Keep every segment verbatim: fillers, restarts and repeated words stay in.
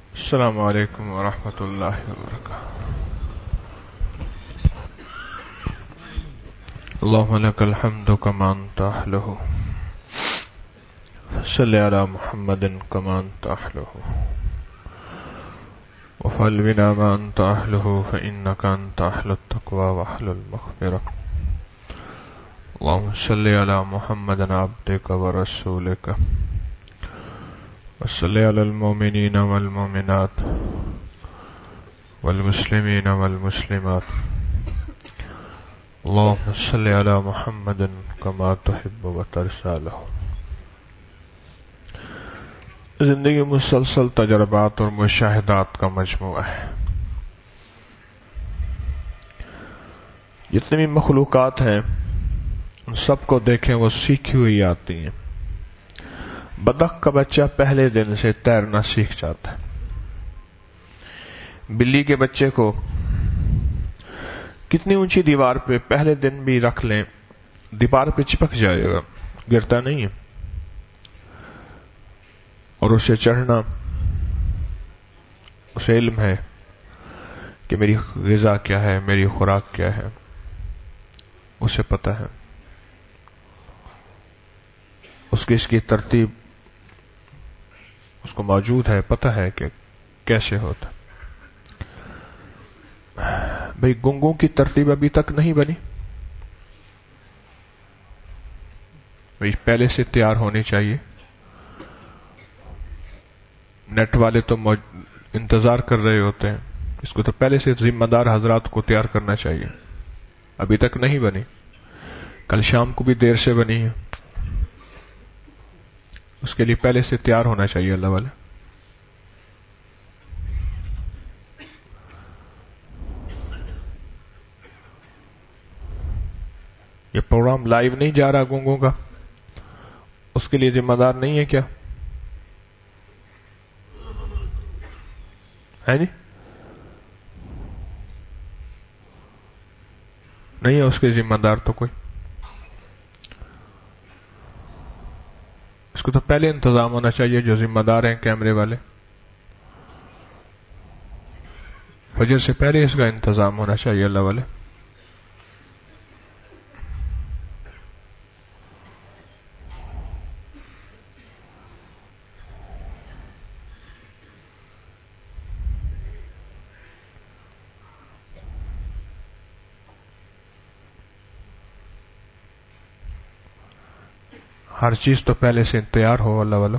السلام علیکم ورحمۃ اللہ وبرکاتہ. اللهم لك الحمد كما انت اهله صل على محمد كما انت اهله وفعل بنا ما انت اهله فانك انت اهل التقوى واهل المغفرة. اللهم صل على محمد عبدك ورسولك وصل على المؤمنين والمؤمنات والمسلمين والمسلمات. اللهم صل على محمد كما تحب وترضى له. زندگی مسلسل تجربات اور مشاہدات کا مجموعہ ہے. جتنی بھی مخلوقات ہیں ان سب کو دیکھیں وہ سیکھی ہوئی آتی ہیں. بطخ کا بچہ پہلے دن سے تیرنا سیکھ جاتا ہے. بلی کے بچے کو کتنی اونچی دیوار پہ پہلے دن بھی رکھ لیں دیوار پہ چپک جائے گا، گرتا نہیں ہے. اور اسے چڑھنا، اسے علم ہے کہ میری غذا کیا ہے، میری خوراک کیا ہے، اسے پتہ ہے. اس کی اس کی ترتیب اس کو موجود ہے، پتہ ہے کہ کیسے ہوتا. بھئی گنگوں کی ترتیب ابھی تک نہیں بنی، بھئی پہلے سے تیار ہونی چاہیے. نیٹ والے تو انتظار کر رہے ہوتے ہیں، اس کو تو پہلے سے ذمہ دار حضرات کو تیار کرنا چاہیے. ابھی تک نہیں بنی، کل شام کو بھی دیر سے بنی ہے. اس کے لیے پہلے سے تیار ہونا چاہیے اللہ والے. یہ پروگرام لائیو نہیں جا رہا گونگوں کا، اس کے لیے ذمہ دار نہیں ہے کیا؟ ہے جی نہیں ہے اس کے ذمہ دار تو کوئی. اس کو تو پہلے انتظام ہونا چاہیے. جو ذمہ دار ہیں کیمرے والے، فجر سے پہلے اس کا انتظام ہونا چاہیے اللہ والے. ہر چیز تو پہلے سے تیار ہو اللہ والو.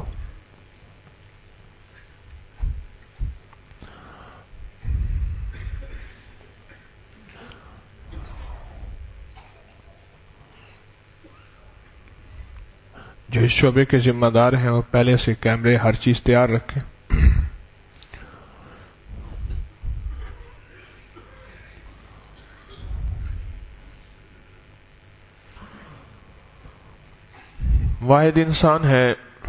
جو اس شعبے کے ذمہ دار ہیں وہ پہلے سے کیمرے ہر چیز تیار رکھیں. واحد انسان ہے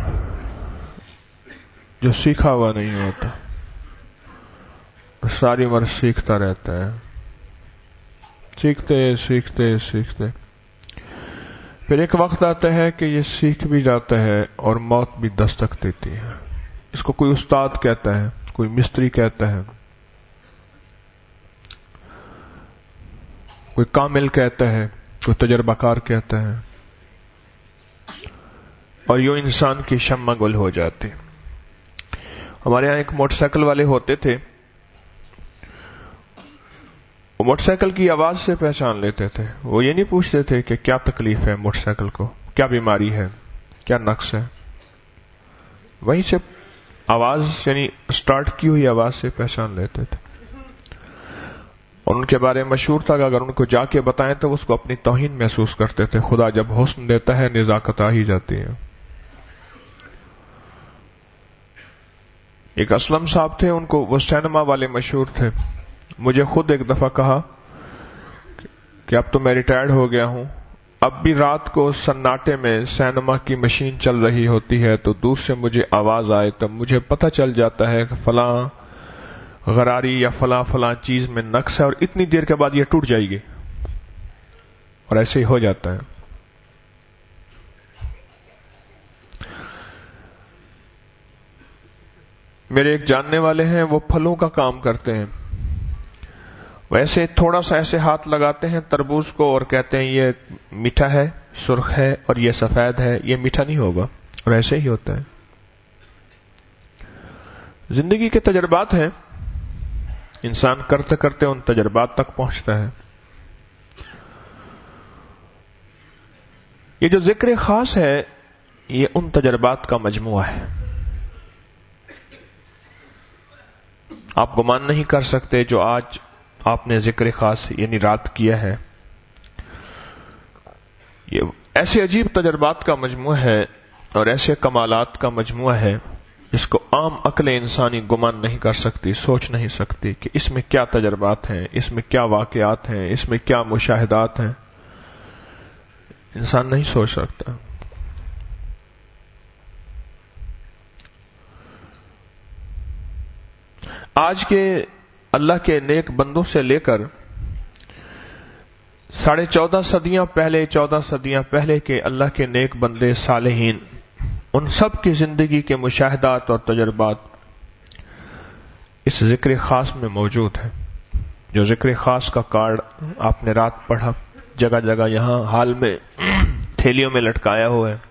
جو سیکھا ہوا نہیں ہوتا، ساری عمر سیکھتا رہتا ہے. سیکھتے سیکھتے سیکھتے پھر ایک وقت آتا ہے کہ یہ سیکھ بھی جاتا ہے اور موت بھی دستک دیتی ہے. اس کو کوئی استاد کہتا ہے، کوئی مستری کہتا ہے، کوئی کامل کہتا ہے، کوئی تجربہ کار کہتا ہے، اور یوں انسان کی شمع گل ہو جاتی. ہمارے ہاں ایک موٹر سائیکل والے ہوتے تھے. وہ موٹر سائیکل کی آواز سے پہچان لیتے تھے. وہ یہ نہیں پوچھتے تھے کہ کیا تکلیف ہے موٹر سائیکل کو، کیا بیماری ہے، کیا نقص ہے. وہیں سے آواز یعنی سٹارٹ کی ہوئی آواز سے پہچان لیتے تھے. اور ان کے بارے میں مشہور تھا کہ اگر ان کو جا کے بتائیں تو اس کو اپنی توہین محسوس کرتے تھے. خدا جب حسن دیتا ہے نزاکت آ ہی جاتی ہے. ایک اسلم صاحب تھے، ان کو وہ سینما والے مشہور تھے. مجھے خود ایک دفعہ کہا کہ اب تو میں ریٹائرڈ ہو گیا ہوں، اب بھی رات کو سناٹے میں سینما کی مشین چل رہی ہوتی ہے تو دور سے مجھے آواز آئے تب مجھے پتہ چل جاتا ہے کہ فلاں غراری یا فلاں فلاں چیز میں نقص ہے، اور اتنی دیر کے بعد یہ ٹوٹ جائے گی. اور ایسے ہی ہو جاتا ہے. میرے ایک جاننے والے ہیں، وہ پھلوں کا کام کرتے ہیں. ویسے تھوڑا سا ایسے ہاتھ لگاتے ہیں تربوز کو اور کہتے ہیں یہ میٹھا ہے، سرخ ہے، اور یہ سفید ہے، یہ میٹھا نہیں ہوگا. اور ایسے ہی ہوتا ہے. زندگی کے تجربات ہیں، انسان کرتے کرتے ان تجربات تک پہنچتا ہے. یہ جو ذکر خاص ہے یہ ان تجربات کا مجموعہ ہے. آپ گمان نہیں کر سکتے جو آج آپ نے ذکر خاص یعنی رات کیا ہے، یہ ایسے عجیب تجربات کا مجموعہ ہے اور ایسے کمالات کا مجموعہ ہے جس کو عام عقل انسانی گمان نہیں کر سکتی، سوچ نہیں سکتی کہ اس میں کیا تجربات ہیں، اس میں کیا واقعات ہیں، اس میں کیا مشاہدات ہیں. انسان نہیں سوچ سکتا. آج کے اللہ کے نیک بندوں سے لے کر ساڑھے چودہ صدیاں پہلے چودہ صدیاں پہلے کے اللہ کے نیک بندے صالحین، ان سب کی زندگی کے مشاہدات اور تجربات اس ذکر خاص میں موجود ہیں. جو ذکر خاص کا کارڈ آپ نے رات پڑھا، جگہ جگہ یہاں حال میں تھیلیوں میں لٹکایا ہوا ہے،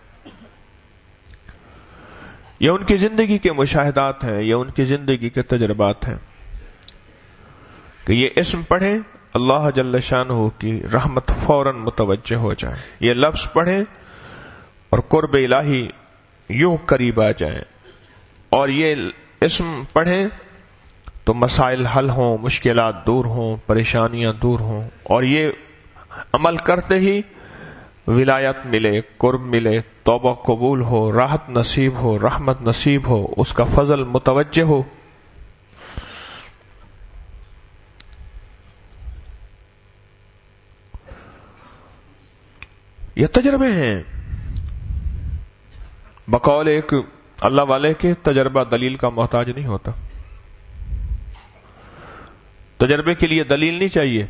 یہ ان کی زندگی کے مشاہدات ہیں، یہ ان کی زندگی کے تجربات ہیں کہ یہ اسم پڑھیں اللہ جل شانہ کی رحمت فوراً متوجہ ہو جائے، یہ لفظ پڑھیں اور قرب الہی یوں قریب آ جائیں، اور یہ اسم پڑھیں تو مسائل حل ہوں، مشکلات دور ہوں، پریشانیاں دور ہوں، اور یہ عمل کرتے ہی ولایت ملے، قرب ملے، توبہ قبول ہو، راحت نصیب ہو، رحمت نصیب ہو، اس کا فضل متوجہ ہو. یہ تجربے ہیں. بقول ایک اللہ والے کے تجربہ دلیل کا محتاج نہیں ہوتا. تجربے کے لیے دلیل نہیں چاہیے.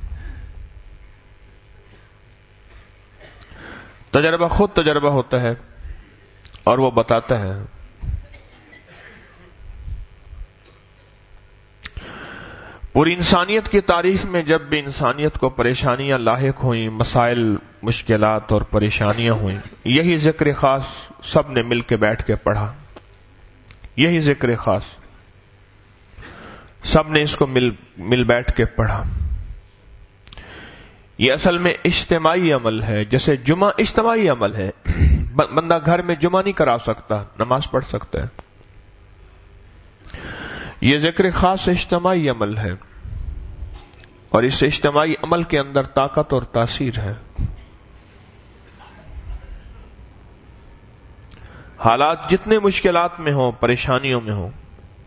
تجربہ خود تجربہ ہوتا ہے اور وہ بتاتا ہے. پوری انسانیت کی تاریخ میں جب بھی انسانیت کو پریشانیاں لاحق ہوئیں، مسائل، مشکلات اور پریشانیاں ہوئیں، یہی ذکر خاص سب نے مل کے بیٹھ کے پڑھا. یہی ذکر خاص سب نے اس کو مل مل بیٹھ کے پڑھا. یہ اصل میں اجتماعی عمل ہے. جیسے جمعہ اجتماعی عمل ہے، بندہ گھر میں جمعہ نہیں کرا سکتا، نماز پڑھ سکتا ہے. یہ ذکر خاص اجتماعی عمل ہے، اور اس اجتماعی عمل کے اندر طاقت اور تاثیر ہے. حالات جتنے مشکلات میں ہوں، پریشانیوں میں ہوں،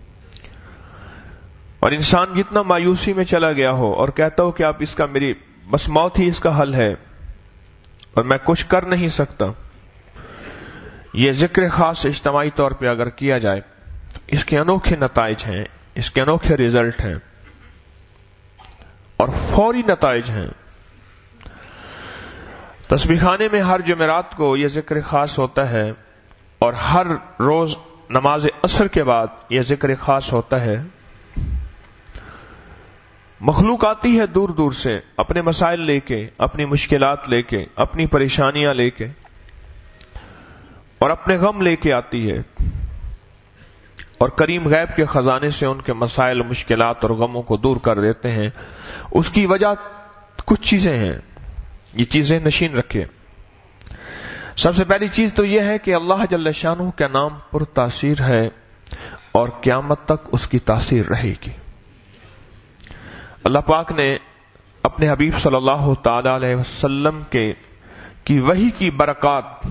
اور انسان جتنا مایوسی میں چلا گیا ہو اور کہتا ہو کہ اب اس کا میری بس موت ہی اس کا حل ہے اور میں کچھ کر نہیں سکتا، یہ ذکر خاص اجتماعی طور پہ اگر کیا جائے اس کے انوکھے نتائج ہیں، اس کے انوکھے ریزلٹ ہیں اور فوری نتائج ہیں. تسبیح خانے میں ہر جمعرات کو یہ ذکر خاص ہوتا ہے، اور ہر روز نماز عصر کے بعد یہ ذکر خاص ہوتا ہے. مخلوق آتی ہے دور دور سے اپنے مسائل لے کے، اپنی مشکلات لے کے، اپنی پریشانیاں لے کے، اور اپنے غم لے کے آتی ہے، اور کریم غیب کے خزانے سے ان کے مسائل، مشکلات اور غموں کو دور کر دیتے ہیں. اس کی وجہ کچھ چیزیں ہیں، یہ چیزیں نشین رکھے. سب سے پہلی چیز تو یہ ہے کہ اللہ جل شانہ کا نام پر تاثیر ہے اور قیامت تک اس کی تاثیر رہے گی. اللہ پاک نے اپنے حبیب صلی اللہ تعالی علیہ وسلم کے کی وحی کی برکات،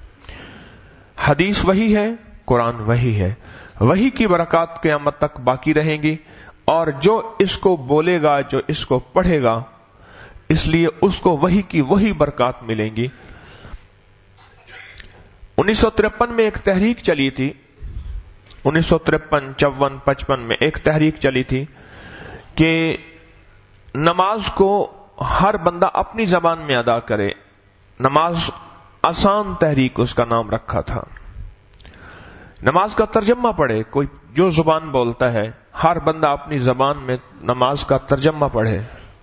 حدیث وحی ہے، قرآن وحی ہے، وحی کی برکات قیامت تک باقی رہیں گی، اور جو اس کو بولے گا، جو اس کو پڑھے گا، اس لیے اس کو وحی کی وہی برکات ملیں گی. انیس سو ترپن میں ایک تحریک چلی تھی، انیس سو ترپن چون پچپن میں ایک تحریک چلی تھی کہ نماز کو ہر بندہ اپنی زبان میں ادا کرے. نماز آسان تحریک اس کا نام رکھا تھا. نماز کا ترجمہ پڑھے. کوئی جو زبان بولتا ہے ہر بندہ اپنی زبان میں نماز کا ترجمہ پڑھے.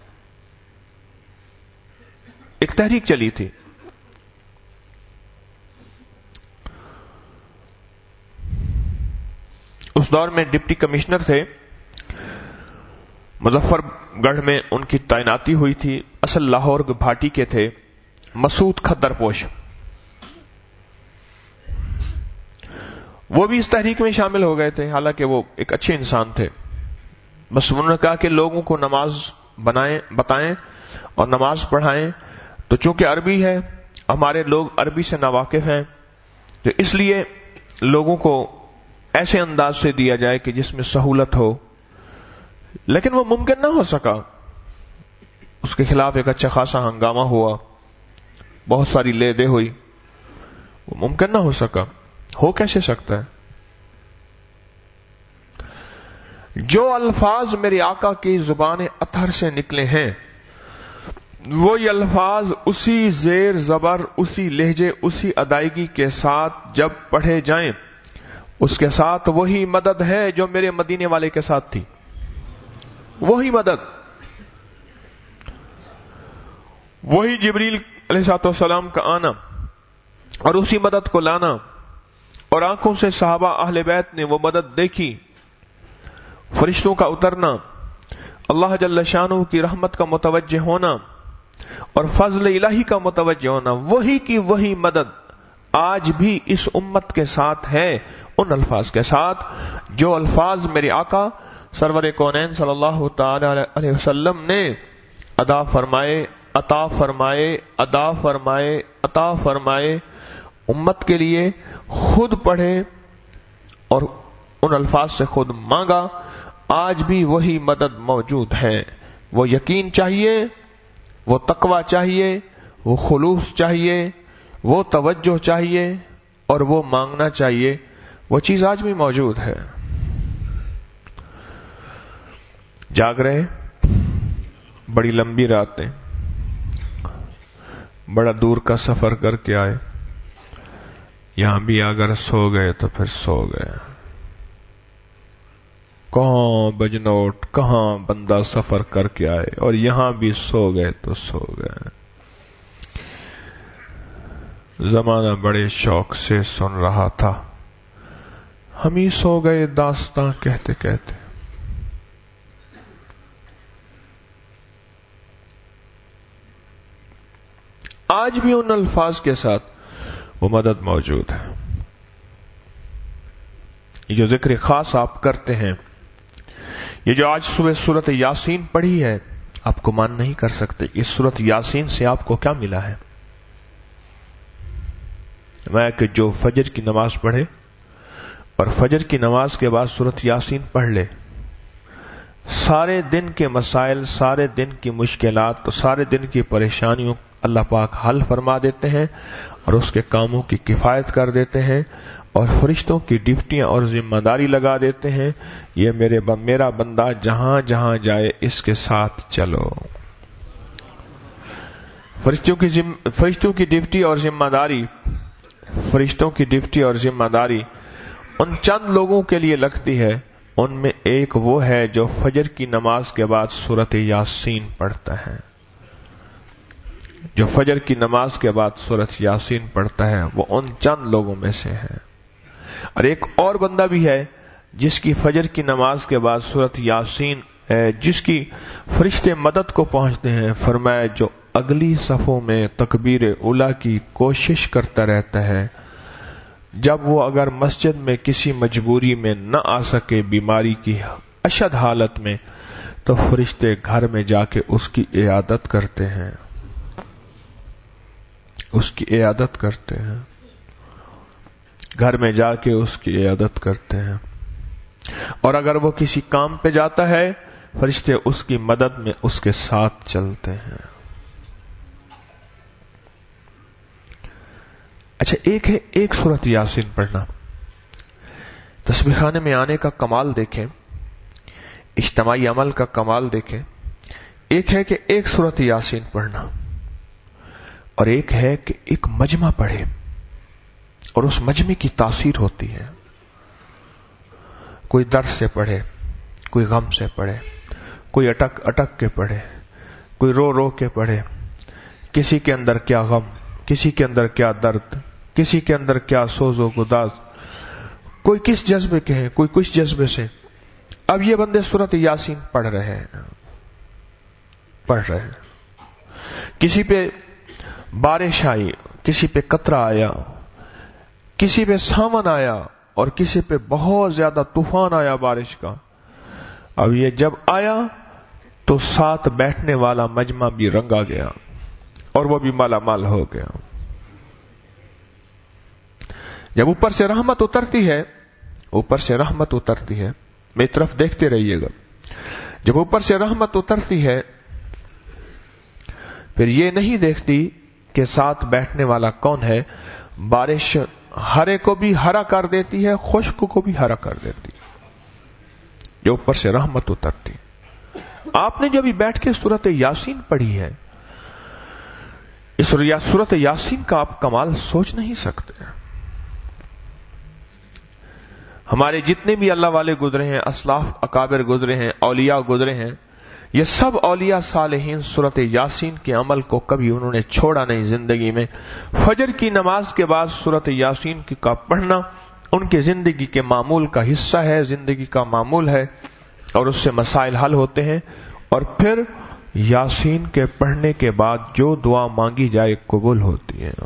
ایک تحریک چلی تھی. اس دور میں ڈپٹی کمشنر تھے مظفر گڑھ میں، ان کی تعیناتی ہوئی تھی. اصل لاہور گھاٹی کے تھے، مسعود کھدر پوش. وہ بھی اس تحریک میں شامل ہو گئے تھے، حالانکہ وہ ایک اچھے انسان تھے. بس انہوں نے کہا کہ لوگوں کو نماز بنائیں بتائیں اور نماز پڑھائیں. تو چونکہ عربی ہے، ہمارے لوگ عربی سے ناواقف ہیں، تو اس لیے لوگوں کو ایسے انداز سے دیا جائے کہ جس میں سہولت ہو. لیکن وہ ممکن نہ ہو سکا. اس کے خلاف ایک اچھا خاصا ہنگامہ ہوا، بہت ساری لے دے ہوئی. وہ ممکن نہ ہو سکا. ہو کیسے سکتا ہے؟ جو الفاظ میرے آقا کی زبان اطہر سے نکلے ہیں وہی الفاظ اسی زیر زبر، اسی لہجے، اسی ادائیگی کے ساتھ جب پڑھے جائیں، اس کے ساتھ وہی مدد ہے جو میرے مدینے والے کے ساتھ تھی. وہی مدد، وہی جبریل علیہ الصلوۃ والسلام کا آنا اور اسی مدد کو لانا. اور آنکھوں سے صحابہ اہل بیت نے وہ مدد دیکھی، فرشتوں کا اترنا، اللہ جل شانہ کی رحمت کا متوجہ ہونا اور فضل الہی کا متوجہ ہونا. وہی کی وہی مدد آج بھی اس امت کے ساتھ ہے، ان الفاظ کے ساتھ جو الفاظ میرے آقا سرور کونین صلی اللہ تعالی علیہ وسلم نے ادا فرمائے، عطا فرمائے، ادا فرمائے، عطا فرمائے امت کے لیے، خود پڑھے اور ان الفاظ سے خود مانگا. آج بھی وہی مدد موجود ہے. وہ یقین چاہیے، وہ تقوی چاہیے، وہ خلوص چاہیے، وہ توجہ چاہیے اور وہ مانگنا چاہیے. وہ چیز آج بھی موجود ہے. جاگ رہے، بڑی لمبی راتیں، بڑا دور کا سفر کر کے آئے، یہاں بھی اگر سو گئے تو پھر سو گئے. کہاں بجنوٹ، کہاں بندہ سفر کر کے آئے اور یہاں بھی سو گئے تو سو گئے. زمانہ بڑے شوق سے سن رہا تھا، ہم ہی سو گئے داستاں کہتے کہتے. آج بھی ان الفاظ کے ساتھ وہ مدد موجود ہے. یہ جو ذکر خاص آپ کرتے ہیں، یہ جو آج صبح سورت یاسین پڑھی ہے، آپ کو مان نہیں کر سکتے اس سورت یاسین سے آپ کو کیا ملا ہے. میں کہ جو فجر کی نماز پڑھے اور فجر کی نماز کے بعد سورت یاسین پڑھ لے، سارے دن کے مسائل، سارے دن کی مشکلات، سارے دن کی پریشانیوں اللہ پاک حل فرما دیتے ہیں اور اس کے کاموں کی کفایت کر دیتے ہیں اور فرشتوں کی ڈیوٹیاں اور ذمہ داری لگا دیتے ہیں. یہ میرے میرا بندہ جہاں جہاں جائے اس کے ساتھ چلو. فرشتوں کی ذم... فرشتوں کی ڈیوٹی اور ذمہ داری فرشتوں کی ڈیوٹی اور ذمہ داری ان چند لوگوں کے لیے لگتی ہے. ان میں ایک وہ ہے جو فجر کی نماز کے بعد سورت یاسین پڑھتا ہے. جو فجر کی نماز کے بعد سورت یاسین پڑھتا ہے وہ ان چند لوگوں میں سے ہے. اور ایک اور بندہ بھی ہے جس کی فجر کی نماز کے بعد سورت یاسین ہے، جس کی فرشتے مدد کو پہنچتے ہیں. فرمایا جو اگلی صفوں میں تکبیر اولیٰ کی کوشش کرتا رہتا ہے، جب وہ اگر مسجد میں کسی مجبوری میں نہ آ سکے، بیماری کی اشد حالت میں، تو فرشتے گھر میں جا کے اس کی عیادت کرتے ہیں اس کی عیادت کرتے ہیں گھر میں جا کے اس کی عیادت کرتے ہیں. اور اگر وہ کسی کام پہ جاتا ہے، فرشتے اس کی مدد میں اس کے ساتھ چلتے ہیں. اچھا، ایک ہے ایک سورت یاسین پڑھنا. تسبیح خانے میں آنے کا کمال دیکھیں، اجتماعی عمل کا کمال دیکھیں. ایک ہے کہ ایک سورت یاسین پڑھنا اور ایک ہے کہ ایک مجمع پڑھے اور اس مجمع کی تاثیر ہوتی ہے. کوئی درد سے پڑھے، کوئی غم سے پڑھے، کوئی اٹک اٹک کے پڑھے، کوئی رو رو کے پڑھے. کسی کے اندر کیا غم، کسی کے اندر کیا درد، کسی کے اندر کیا سوز و گداز، کوئی کس جذبے کے ہیں، کوئی کس جذبے سے. اب یہ بندے سورۃ یاسین پڑھ رہے ہیں پڑھ رہے ہیں کسی پہ بارش آئی، کسی پہ قطرہ آیا، کسی پہ ساون آیا، اور کسی پہ بہت زیادہ طوفان آیا بارش کا. اب یہ جب آیا تو ساتھ بیٹھنے والا مجمع بھی رنگا گیا اور وہ بھی مالا مال ہو گیا. جب اوپر سے رحمت اترتی ہے، اوپر سے رحمت اترتی ہے، میری طرف دیکھتے رہیے گا. جب اوپر سے رحمت اترتی ہے پھر یہ نہیں دیکھتی کہ ساتھ بیٹھنے والا کون ہے. بارش ہرے کو بھی ہرا کر دیتی ہے، خشک کو بھی ہرا کر دیتی ہے. جو اوپر سے رحمت اترتی. آپ نے جب بیٹھ کے سورۃ یاسین پڑھی ہے، اس سورۃ یاسین کا آپ کمال سوچ نہیں سکتے. ہمارے جتنے بھی اللہ والے گزرے ہیں، اسلاف اکابر گزرے ہیں، اولیاء گزرے ہیں، یہ سب اولیاء صالحین سورۃ یاسین کے عمل کو کبھی انہوں نے چھوڑا نہیں زندگی میں. فجر کی نماز کے بعد سورۃ یاسین کا پڑھنا ان کے زندگی کے معمول کا حصہ ہے، زندگی کا معمول ہے، اور اس سے مسائل حل ہوتے ہیں. اور پھر یاسین کے پڑھنے کے بعد جو دعا مانگی جائے قبول ہوتی ہے،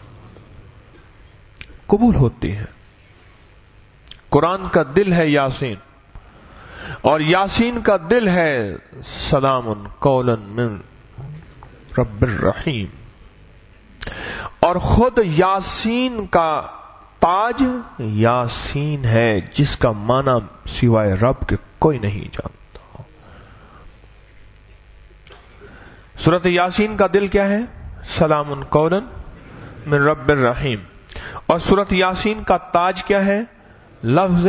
قبول ہوتی ہے. قرآن کا دل ہے یاسین، اور یاسین کا دل ہے سلام قولا من رب الرحیم. اور خود یاسین کا تاج یاسین ہے، جس کا معنی سوائے رب کے کوئی نہیں جانتا. سورۃ یاسین کا دل کیا ہے؟ سلام قولا من رب الرحیم. اور سورۃ یاسین کا تاج کیا ہے؟ لفظ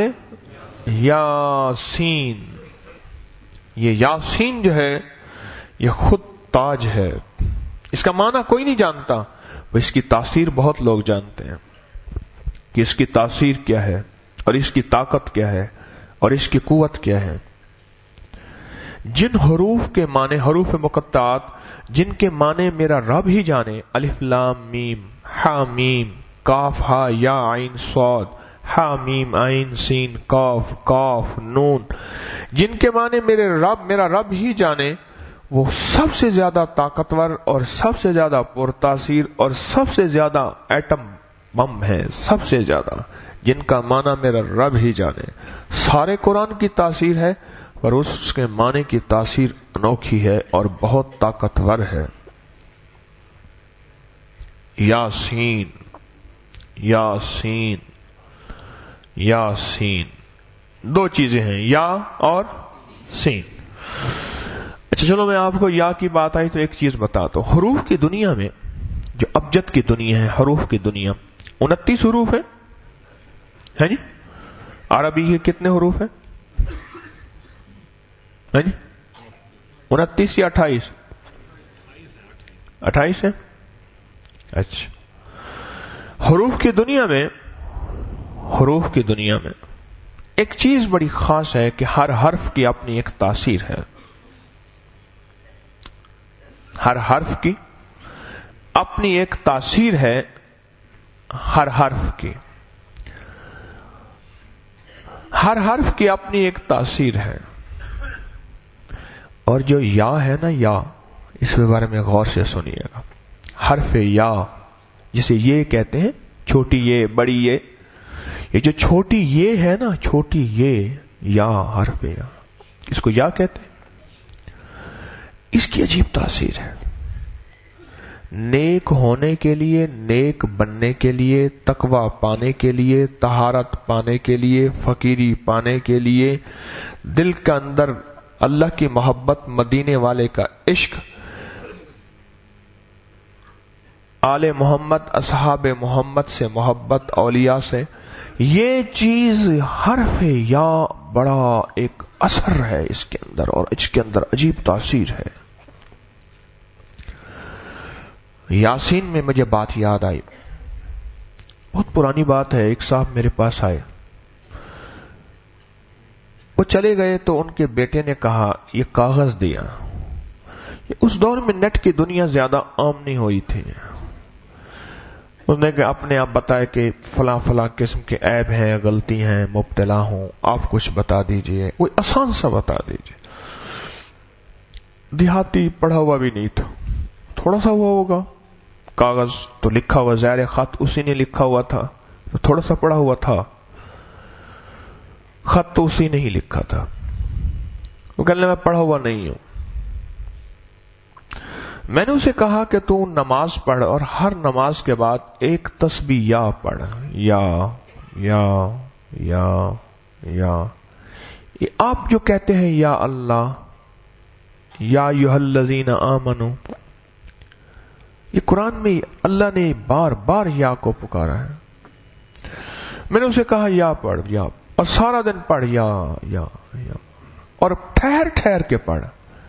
یاسین. یہ یاسین جو ہے یہ خود تاج ہے. اس کا معنی کوئی نہیں جانتا، وہ اس کی تاثیر بہت لوگ جانتے ہیں کہ اس کی تاثیر کیا ہے، اور اس کی طاقت کیا ہے، اور اس کی قوت کیا ہے. جن حروف کے معنی، حروف مقطعات جن کے معنی میرا رب ہی جانے، الف لام میم ہا میم کاف ہا یا عین صاد ہا میم عین سین کاف کاف نون، جن کے معنی میرے رب میرا رب ہی جانے، وہ سب سے زیادہ طاقتور اور سب سے زیادہ پرتاثیر اور سب سے زیادہ ایٹم بم ہے. سب سے زیادہ جن کا معنی میرا رب ہی جانے. سارے قرآن کی تاثیر ہے، پر اس کے معنی کی تاثیر انوکھی ہے اور بہت طاقتور ہے. یاسین یاسین یاسین دو چیزیں ہیں، یا اور سین. اچھا چلو میں آپ کو یا کی بات آئی تو ایک چیز بتاتا ہوں. حروف کی دنیا میں جو ابجد کی دنیا ہے، حروف کی دنیا انتیس حروف ہیں، ہے جی؟ عربی کے کتنے حروف ہیں؟ ہے جی؟ انتیس یا اٹھائیس؟ اٹھائیس ہے. اچھا، حروف کی دنیا میں حروف کی دنیا میں ایک چیز بڑی خاص ہے کہ ہر حرف کی اپنی ایک تاثیر ہے. ہر حرف کی اپنی ایک تاثیر ہے. ہر حرف کی ہر حرف کی اپنی ایک تاثیر ہے. اور جو یا ہے نا، یا اس کے بارے میں غور سے سنیے گا. حرف یا جسے یہ کہتے ہیں، چھوٹی یہ بڑی یہ، یہ جو چھوٹی یہ ہے نا، چھوٹی یہ یا حرف یا، اس کو یا کہتے ہیں. اس کی عجیب تاثیر ہے. نیک ہونے کے لیے، نیک بننے کے لیے، تقوی پانے کے لیے، طہارت پانے کے لیے، فقیری پانے کے لیے، دل کے اندر اللہ کی محبت، مدینے والے کا عشق، آل محمد، اصحاب محمد سے محبت، اولیاء سے، یہ چیز حرف یا بڑا ایک اثر ہے اس کے اندر، اور اس کے اندر عجیب تاثیر ہے. یاسین میں مجھے بات یاد آئی، بہت پرانی بات ہے. ایک صاحب میرے پاس آئے، وہ چلے گئے تو ان کے بیٹے نے کہا یہ کاغذ دیا. اس دور میں نیٹ کی دنیا زیادہ عام نہیں ہوئی تھی. اس نے کہ اپنے آپ بتائے کہ فلاں فلاں قسم کے عیب ہیں، غلطی ہیں، مبتلا ہوں، آپ کچھ بتا دیجئے، کوئی آسان سا بتا دیجئے. دیہاتی پڑھا ہوا بھی نہیں تھا، تھوڑا سا ہوا ہوگا، کاغذ تو لکھا ہوا، ظاہر خط اسی نے لکھا ہوا تھا، تو تھوڑا سا پڑھا ہوا تھا، خط تو اسی نے ہی لکھا تھا. وہ کہنے میں پڑھا ہوا نہیں ہوں. میں نے اسے کہا کہ تو نماز پڑھ اور ہر نماز کے بعد ایک تسبیح یا پڑھ، یا یا یا یا یہ آپ جو کہتے ہیں یا اللہ، یا ایھا الذین آمنو، یہ قرآن میں اللہ نے بار بار یا کو پکارا ہے. میں نے اسے کہا یا پڑھ، یا، اور سارا دن پڑھ یا یا یا، اور ٹھہر ٹھہر کے پڑھ.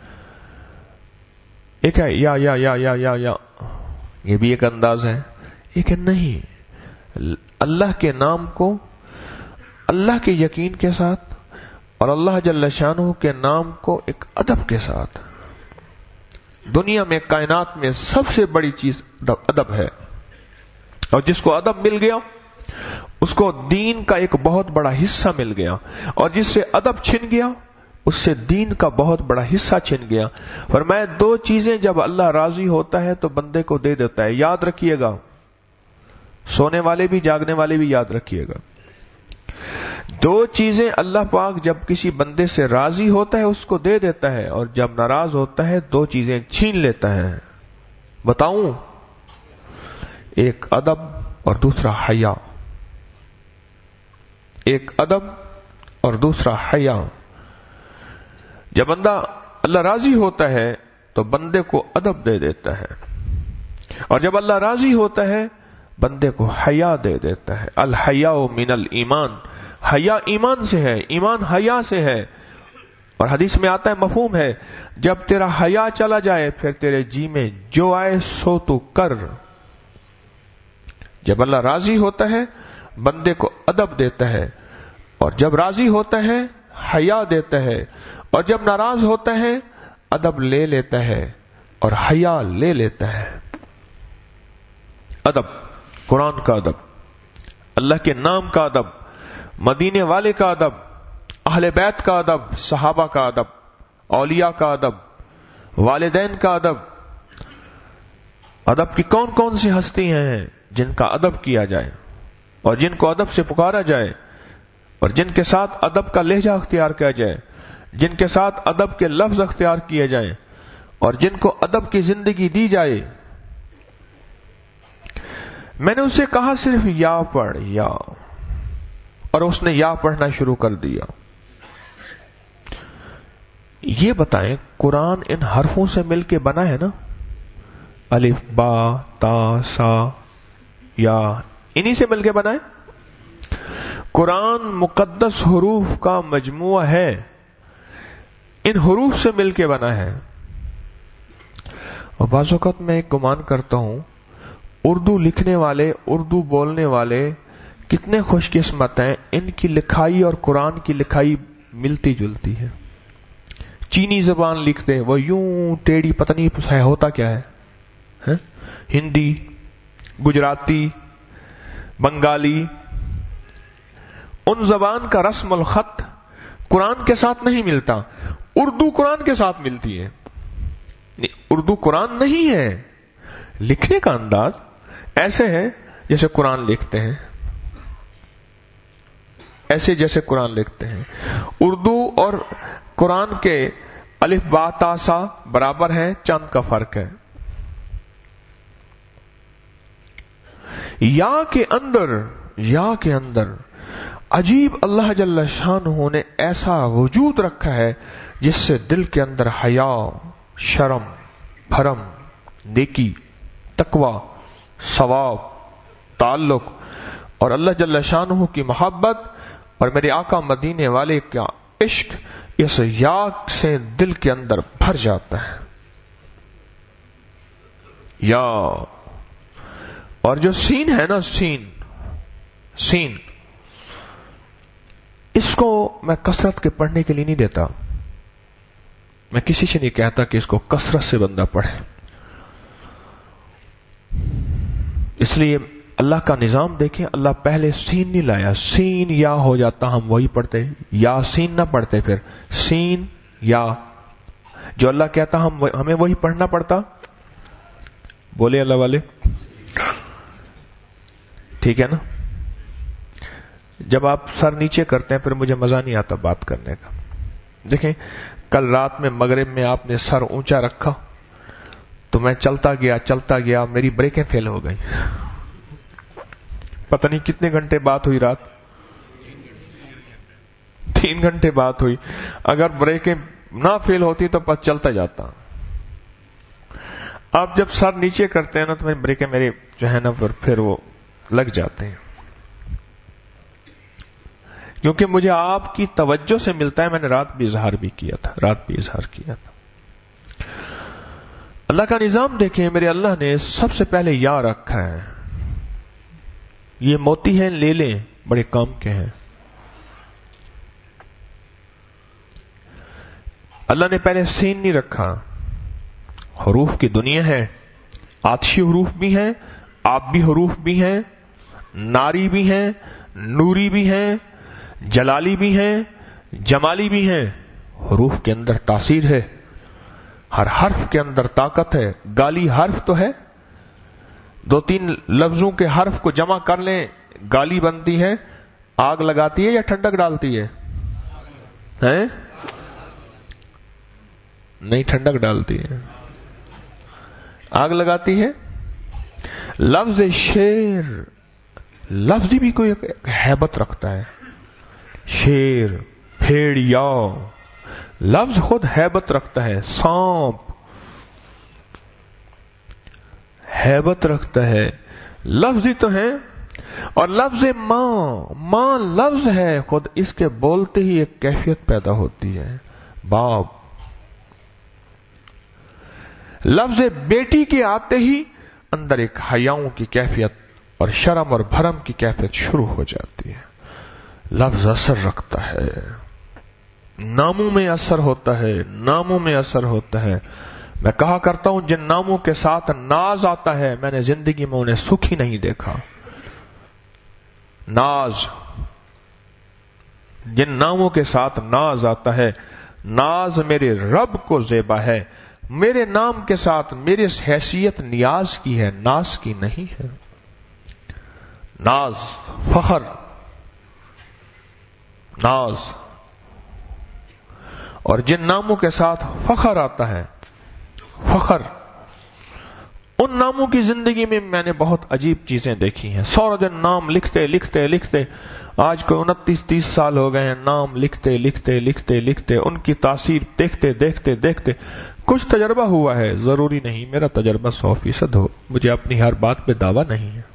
ایک ہے یا یا یا یا یا یا، یہ بھی ایک انداز ہے. ایک ہے نہیں، اللہ کے نام کو اللہ کے یقین کے ساتھ اور اللہ جل شانہ کے نام کو ایک ادب کے ساتھ. دنیا میں، کائنات میں سب سے بڑی چیز ادب ہے، اور جس کو ادب مل گیا اس کو دین کا ایک بہت بڑا حصہ مل گیا، اور جس سے ادب چھن گیا اس سے دین کا بہت بڑا حصہ چھن گیا. فرمایا دو چیزیں جب اللہ راضی ہوتا ہے تو بندے کو دے دیتا ہے. یاد رکھیے گا، سونے والے بھی جاگنے والے بھی یاد رکھیے گا. دو چیزیں اللہ پاک جب کسی بندے سے راضی ہوتا ہے اس کو دے دیتا ہے، اور جب ناراض ہوتا ہے دو چیزیں چھین لیتا ہے. بتاؤں؟ ایک ادب اور دوسرا حیا. ایک ادب اور دوسرا حیا. جب بندہ اللہ راضی ہوتا ہے تو بندے کو ادب دے دیتا ہے، اور جب اللہ راضی ہوتا ہے بندے کو حیا دے دیتا ہے. الحیاء من الایمان، حیا ایمان سے ہے، ایمان حیا سے ہے. اور حدیث میں آتا ہے، مفہوم ہے، جب تیرا حیا چلا جائے پھر تیرے جی میں جو آئے سو تو کر. جب اللہ راضی ہوتا ہے بندے کو ادب دیتا ہے، اور جب راضی ہوتا ہے حیا دیتا ہے، اور جب ناراض ہوتا ہے ادب لے لیتا ہے اور حیا لے لیتا ہے. ادب، قرآن کا ادب، اللہ کے نام کا ادب، مدینے والے کا ادب، اہل بیت کا ادب، صحابہ کا ادب، اولیاء کا ادب، والدین کا ادب. ادب کی کون کون سی ہستیاں ہیں جن کا ادب کیا جائے اور جن کو ادب سے پکارا جائے، اور جن کے ساتھ ادب کا لہجہ اختیار کیا جائے، جن کے ساتھ ادب کے لفظ اختیار کیے جائیں، اور جن کو ادب کی زندگی دی جائے. میں نے اسے کہا صرف یا پڑھ، یا، اور اس نے یا پڑھنا شروع کر دیا. یہ بتائیں قرآن ان حرفوں سے مل کے بنا ہے نا؟ الف، با، تا، سا، یا، انہی سے مل کے بنا ہے. قرآن مقدس حروف کا مجموعہ ہے، ان حروف سے مل کے بنا ہے. اور بعض اوقات میں ایک گمان کرتا ہوں اردو لکھنے والے، اردو بولنے والے کتنے خوش قسمت ہیں، ان کی لکھائی اور قرآن کی لکھائی ملتی جلتی ہے. چینی زبان لکھتے ہیں وہ یوں ٹیڑھی، پتہ نہیں ہے ہوتا کیا ہے. ہندی، گجراتی، بنگالی، ان زبان کا رسم الخط قرآن کے ساتھ نہیں ملتا، اردو قرآن کے ساتھ ملتی ہے. اردو قرآن نہیں ہے، لکھنے کا انداز ایسے ہے جیسے قرآن لکھتے ہیں، ایسے جیسے قرآن لکھتے ہیں. اردو اور قرآن کے الف، با، تا، سا برابر ہیں، چند کا فرق ہے. یا کے اندر، یا کے اندر عجیب اللہ جل شانہ نے ایسا وجود رکھا ہے جس سے دل کے اندر حیا، شرم، بھرم، نیکی، تقوی، ثواب، تعلق اور اللہ جل شانہ کی محبت اور میرے آقا مدینے والے کا عشق اس یا سے دل کے اندر بھر جاتا ہے. یا، اور جو سین ہے نا، سین، سین اس کو میں کثرت کے پڑھنے کے لیے نہیں دیتا. میں کسی سے نہیں کہتا کہ اس کو کثرت سے بندہ پڑھے. اس لیے اللہ کا نظام دیکھیں, اللہ پہلے سین نہیں لایا, سین یا ہو جاتا ہم وہی پڑھتے, یا سین نہ پڑھتے, پھر سین یا جو اللہ کہتا ہم ہمیں وہی پڑھنا پڑتا. بولے اللہ والے, ٹھیک ہے نا. جب آپ سر نیچے کرتے ہیں پھر مجھے مزہ نہیں آتا بات کرنے کا. دیکھیں کل رات میں مغرب میں آپ نے سر اونچا رکھا تو میں چلتا گیا چلتا گیا میری بریکیں فیل ہو گئی. پتہ نہیں کتنے گھنٹے بات ہوئی رات, تین گھنٹے بات ہوئی. اگر بریکیں نہ فیل ہوتی تو پس چلتا جاتا. آپ جب سر نیچے کرتے ہیں نا تو میری بریکیں میرے جو ہے نا پھر وہ لگ جاتے ہیں, کیونکہ مجھے آپ کی توجہ سے ملتا ہے. میں نے رات بھی اظہار بھی کیا تھا رات بھی اظہار کیا تھا. اللہ کا نظام دیکھیں, میرے اللہ نے سب سے پہلے یا رکھا ہے. یہ موتی ہیں, لے لیں, بڑے کام کے ہیں. اللہ نے پہلے سین نہیں رکھا. حروف کی دنیا ہے, آتشی حروف بھی ہیں, آپ بھی حروف بھی ہیں, ناری بھی ہیں, نوری بھی ہیں, جلالی بھی ہیں, جمالی بھی ہیں. حروف کے اندر تاثیر ہے, ہر حرف کے اندر طاقت ہے. گالی حرف تو ہے, دو تین لفظوں کے حرف کو جمع کر لیں گالی بنتی ہے. آگ لگاتی ہے یا ٹھنڈک ڈالتی ہے؟ ہیں نہیں, ٹھنڈک ڈالتی ہے. آگ لگاتی ہے. لفظ شیر, لفظ بھی کوئی ہیبت رکھتا ہے. شیر, بھیڑیا, لفظ خود ہیبت رکھتا ہے. سانپ ہیبت رکھتا ہے. لفظ ہی تو ہے. اور لفظ ماں, ماں لفظ ہے خود, اس کے بولتے ہی ایک کیفیت پیدا ہوتی ہے. باپ, لفظ بیٹی کے آتے ہی اندر ایک حیاؤں کی کیفیت اور شرم اور بھرم کی کیفیت شروع ہو جاتی ہے. لفظ اثر رکھتا ہے, ناموں میں اثر ہوتا ہے, ناموں میں اثر ہوتا ہے. میں کہا کرتا ہوں جن ناموں کے ساتھ ناز آتا ہے میں نے زندگی میں انہیں سکھ ہی نہیں دیکھا. ناز, جن ناموں کے ساتھ ناز آتا ہے, ناز میرے رب کو زیبا ہے. میرے نام کے ساتھ میری حیثیت نیاز کی ہے, ناز کی نہیں ہے. ناز, فخر, ناز. اور جن ناموں کے ساتھ فخر آتا ہے, فخر, ان ناموں کی زندگی میں میں نے بہت عجیب چیزیں دیکھی ہیں. سو دن نام لکھتے لکھتے لکھتے آج کوئی انتیس تیس سال ہو گئے ہیں, نام لکھتے لکھتے لکھتے لکھتے ان کی تاثیر دیکھتے دیکھتے دیکھتے کچھ تجربہ ہوا ہے. ضروری نہیں میرا تجربہ سو فیصد ہو, مجھے اپنی ہر بات پہ دعویٰ نہیں ہے,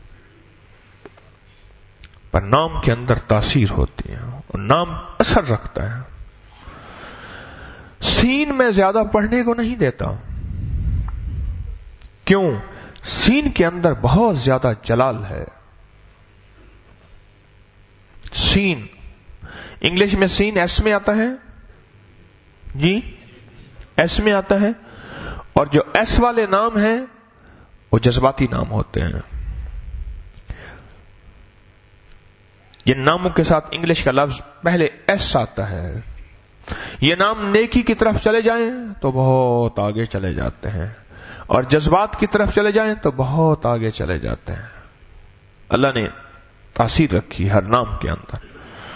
پر نام کے اندر تاثیر ہوتی ہے اور نام اثر رکھتا ہے. سین میں زیادہ پڑھنے کو نہیں دیتا. کیوں؟ سین کے اندر بہت زیادہ جلال ہے. سین, انگلش میں سین ایس میں آتا ہے جی, ایس میں آتا ہے. اور جو ایس والے نام ہیں وہ جذباتی نام ہوتے ہیں. جن ناموں کے ساتھ انگلش کا لفظ پہلے ایس آتا ہے, یہ نام نیکی کی طرف چلے جائیں تو بہت آگے چلے جاتے ہیں, اور جذبات کی طرف چلے جائیں تو بہت آگے چلے جاتے ہیں. اللہ نے تاثیر رکھی ہر نام کے اندر.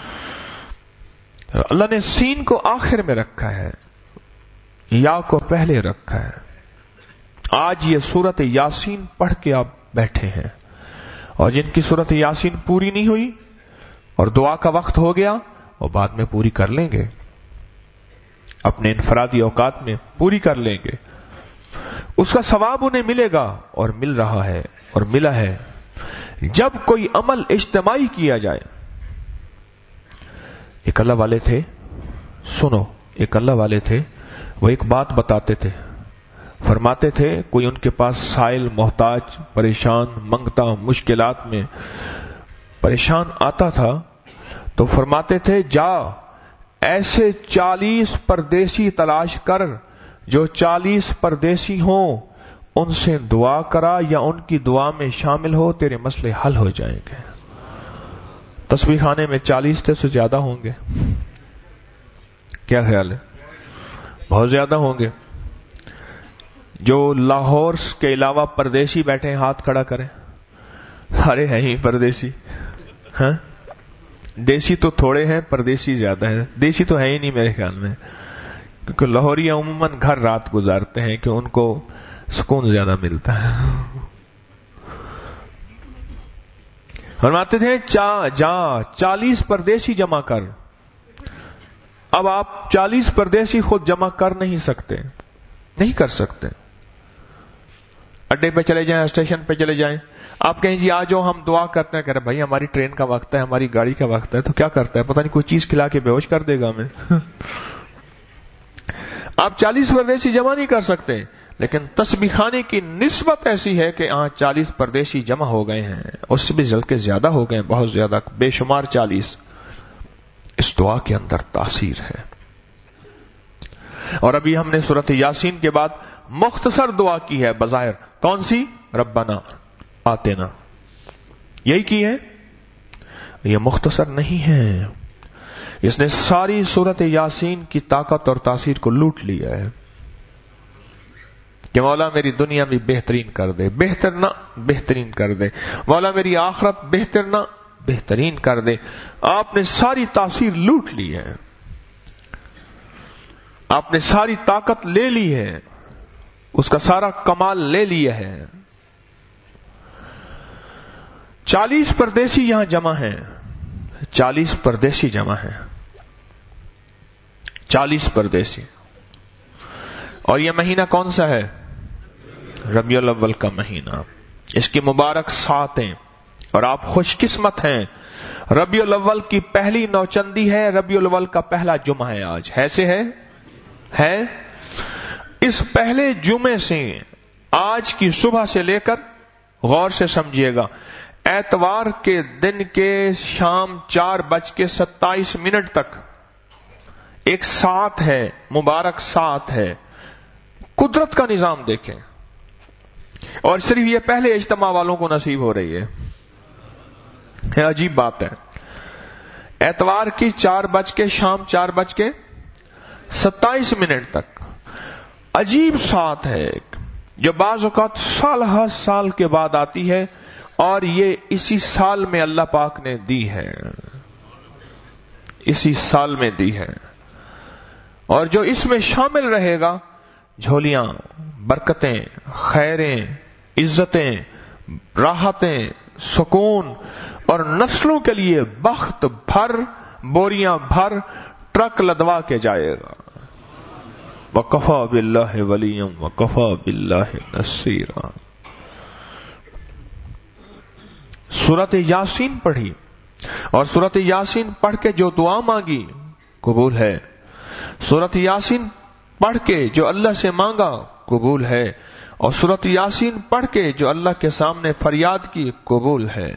اللہ نے سین کو آخر میں رکھا ہے, یا کو پہلے رکھا ہے. آج یہ سورت یاسین پڑھ کے آپ بیٹھے ہیں, اور جن کی سورت یاسین پوری نہیں ہوئی اور دعا کا وقت ہو گیا وہ بعد میں پوری کر لیں گے, اپنے انفرادی اوقات میں پوری کر لیں گے. اس کا ثواب انہیں ملے گا, اور مل رہا ہے اور ملا ہے. جب کوئی عمل اجتماعی کیا جائے, ایک اللہ والے تھے, سنو, ایک اللہ والے تھے, وہ ایک بات بتاتے تھے. فرماتے تھے کوئی ان کے پاس سائل, محتاج, پریشان, منگتا, مشکلات میں پریشان آتا تھا تو فرماتے تھے جا ایسے چالیس پردیسی تلاش کر جو چالیس پردیسی ہوں، ان سے دعا کرا یا ان کی دعا میں شامل ہو، تیرے مسئلے حل ہو جائیں گے۔ تسبیح خانے میں چالیس سے زیادہ ہوں گے، کیا خیال ہے؟ بہت زیادہ ہوں گے۔ جو لاہور کے علاوہ پردیسی بیٹھے ہیں ہاتھ کھڑا کریں۔ سارے ہیں ہی پردیسی، ہاں دیسی تو تھوڑے ہیں، پردیسی زیادہ ہیں۔ دیسی تو ہے ہی نہیں میرے خیال میں، کیونکہ لاہوری عموماً گھر رات گزارتے ہیں کہ ان کو سکون زیادہ ملتا ہے۔ فرماتے تھے چا جا چالیس پردیسی جمع کر۔ اب آپ چالیس پردیسی خود جمع کر نہیں سکتے، نہیں کر سکتے۔ اڈے پہ چلے جائیں، اسٹیشن پہ چلے جائیں، آپ کہیں جی آ جاؤ ہم دعا کرتے ہیں، کہہ رہے بھائی ہماری ٹرین کا وقت ہے، ہماری گاڑی کا وقت ہے، تو کیا کرتا ہے پتہ نہیں کوئی چیز کھلا کے بے ہوش کر دے گا ہمیں۔ آپ چالیس پردیسی جمع نہیں کر سکتے، لیکن تسبیح خانے کی نسبت ایسی ہے کہ ہاں چالیس پردیسی جمع ہو گئے ہیں، اس سے بھی بلکہ زیادہ ہو گئے ہیں، بہت زیادہ، بے شمار چالیس۔ اس دعا کے اندر تاثیر ہے۔ اور ابھی ہم نے سورۃ یاسین کے بعد مختصر دعا کی ہے بظاہر، کون سی؟ ربنا آتنا، یہی کی ہے۔ یہ مختصر نہیں ہے، اس نے ساری سورۃ یاسین کی طاقت اور تاثیر کو لوٹ لیا ہے کہ مولا میری دنیا بھی بہترین کر دے، بہتر نہ بہترین کر دے، مولا میری آخرت بہتر نہ بہترین کر دے۔ آپ نے ساری تاثیر لوٹ لی ہے، آپ نے ساری طاقت لے لی ہے، اس کا سارا کمال لے لیا ہے۔ چالیس پردیسی یہاں جمع ہیں، چالیس پردیسی جمع ہیں، چالیس پردیسی۔ اور یہ مہینہ کون سا ہے؟ ربیع الاول کا مہینہ، اس کی مبارک ساتیں، اور آپ خوش قسمت ہیں۔ ربیع الاول کی پہلی نوچندی ہے، ربیع الاول کا پہلا جمعہ ہے آج، ہے سے ہے ہے اس پہلے جمعے سے آج کی صبح سے لے کر غور سے سمجھیے گا، اتوار کے دن کے شام چار بج کے ستائیس منٹ تک ایک سات ہے، مبارک سات ہے۔ قدرت کا نظام دیکھیں، اور صرف یہ پہلے اجتماع والوں کو نصیب ہو رہی ہے، یہ عجیب بات ہے۔ اتوار کی چار بج کے شام چار بج کے ستائیس منٹ تک عجیب سات ہے، جو بعض اوقات سال ہر سال کے بعد آتی ہے، اور یہ اسی سال میں اللہ پاک نے دی ہے، اسی سال میں دی ہے۔ اور جو اس میں شامل رہے گا، جھولیاں، برکتیں، خیریں، عزتیں، راحتیں، سکون، اور نسلوں کے لیے بخت بھر بوریاں بھر ٹرک لدوا کے جائے گا۔ وَكَفَى بِاللَّهِ وَلِيًّا وَكَفَى بِاللَّهِ نَصِيرًا۔ سورۃ یاسین پڑھی، اور سورۃ یاسین پڑھ کے جو دعا مانگی قبول ہے، سورۃ یاسین پڑھ کے جو اللہ سے مانگا قبول ہے، اور سورۃ یاسین پڑھ کے جو اللہ کے سامنے فریاد کی قبول ہے۔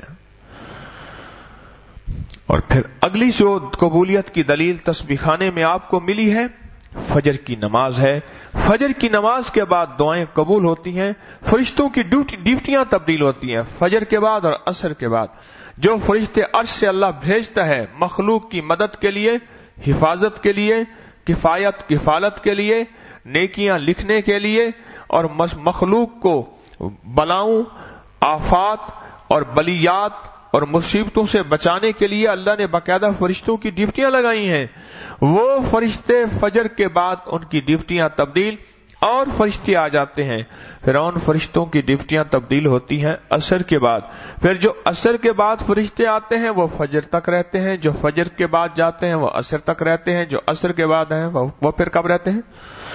اور پھر اگلی جو قبولیت کی دلیل تسبیح خانے میں آپ کو ملی ہے، فجر کی نماز ہے۔ فجر کی نماز کے بعد دعائیں قبول ہوتی ہیں، فرشتوں کی ڈیوٹی ڈیوٹیاں تبدیل ہوتی ہیں فجر کے بعد اور عصر کے بعد۔ جو فرشتے عرش سے اللہ بھیجتا ہے مخلوق کی مدد کے لیے، حفاظت کے لیے، کفایت کفالت کے لیے، نیکیاں لکھنے کے لیے، اور مخلوق کو بلاؤں، آفات اور بلیات اور مصیبتوں سے بچانے کے لیے اللہ نے باقاعدہ فرشتوں کی ڈیوٹیاں لگائی ہیں۔ وہ فرشتے فجر کے بعد ان کی ڈیوٹیاں تبدیل، اور فرشتے آ جاتے ہیں، پھر ان فرشتوں کی ڈیوٹیاں تبدیل ہوتی ہیں عصر کے بعد۔ پھر جو عصر کے بعد فرشتے آتے ہیں وہ فجر تک رہتے ہیں، جو فجر کے بعد جاتے ہیں وہ عصر تک رہتے ہیں، جو عصر کے بعد ہیں وہ پھر کب رہتے ہیں؟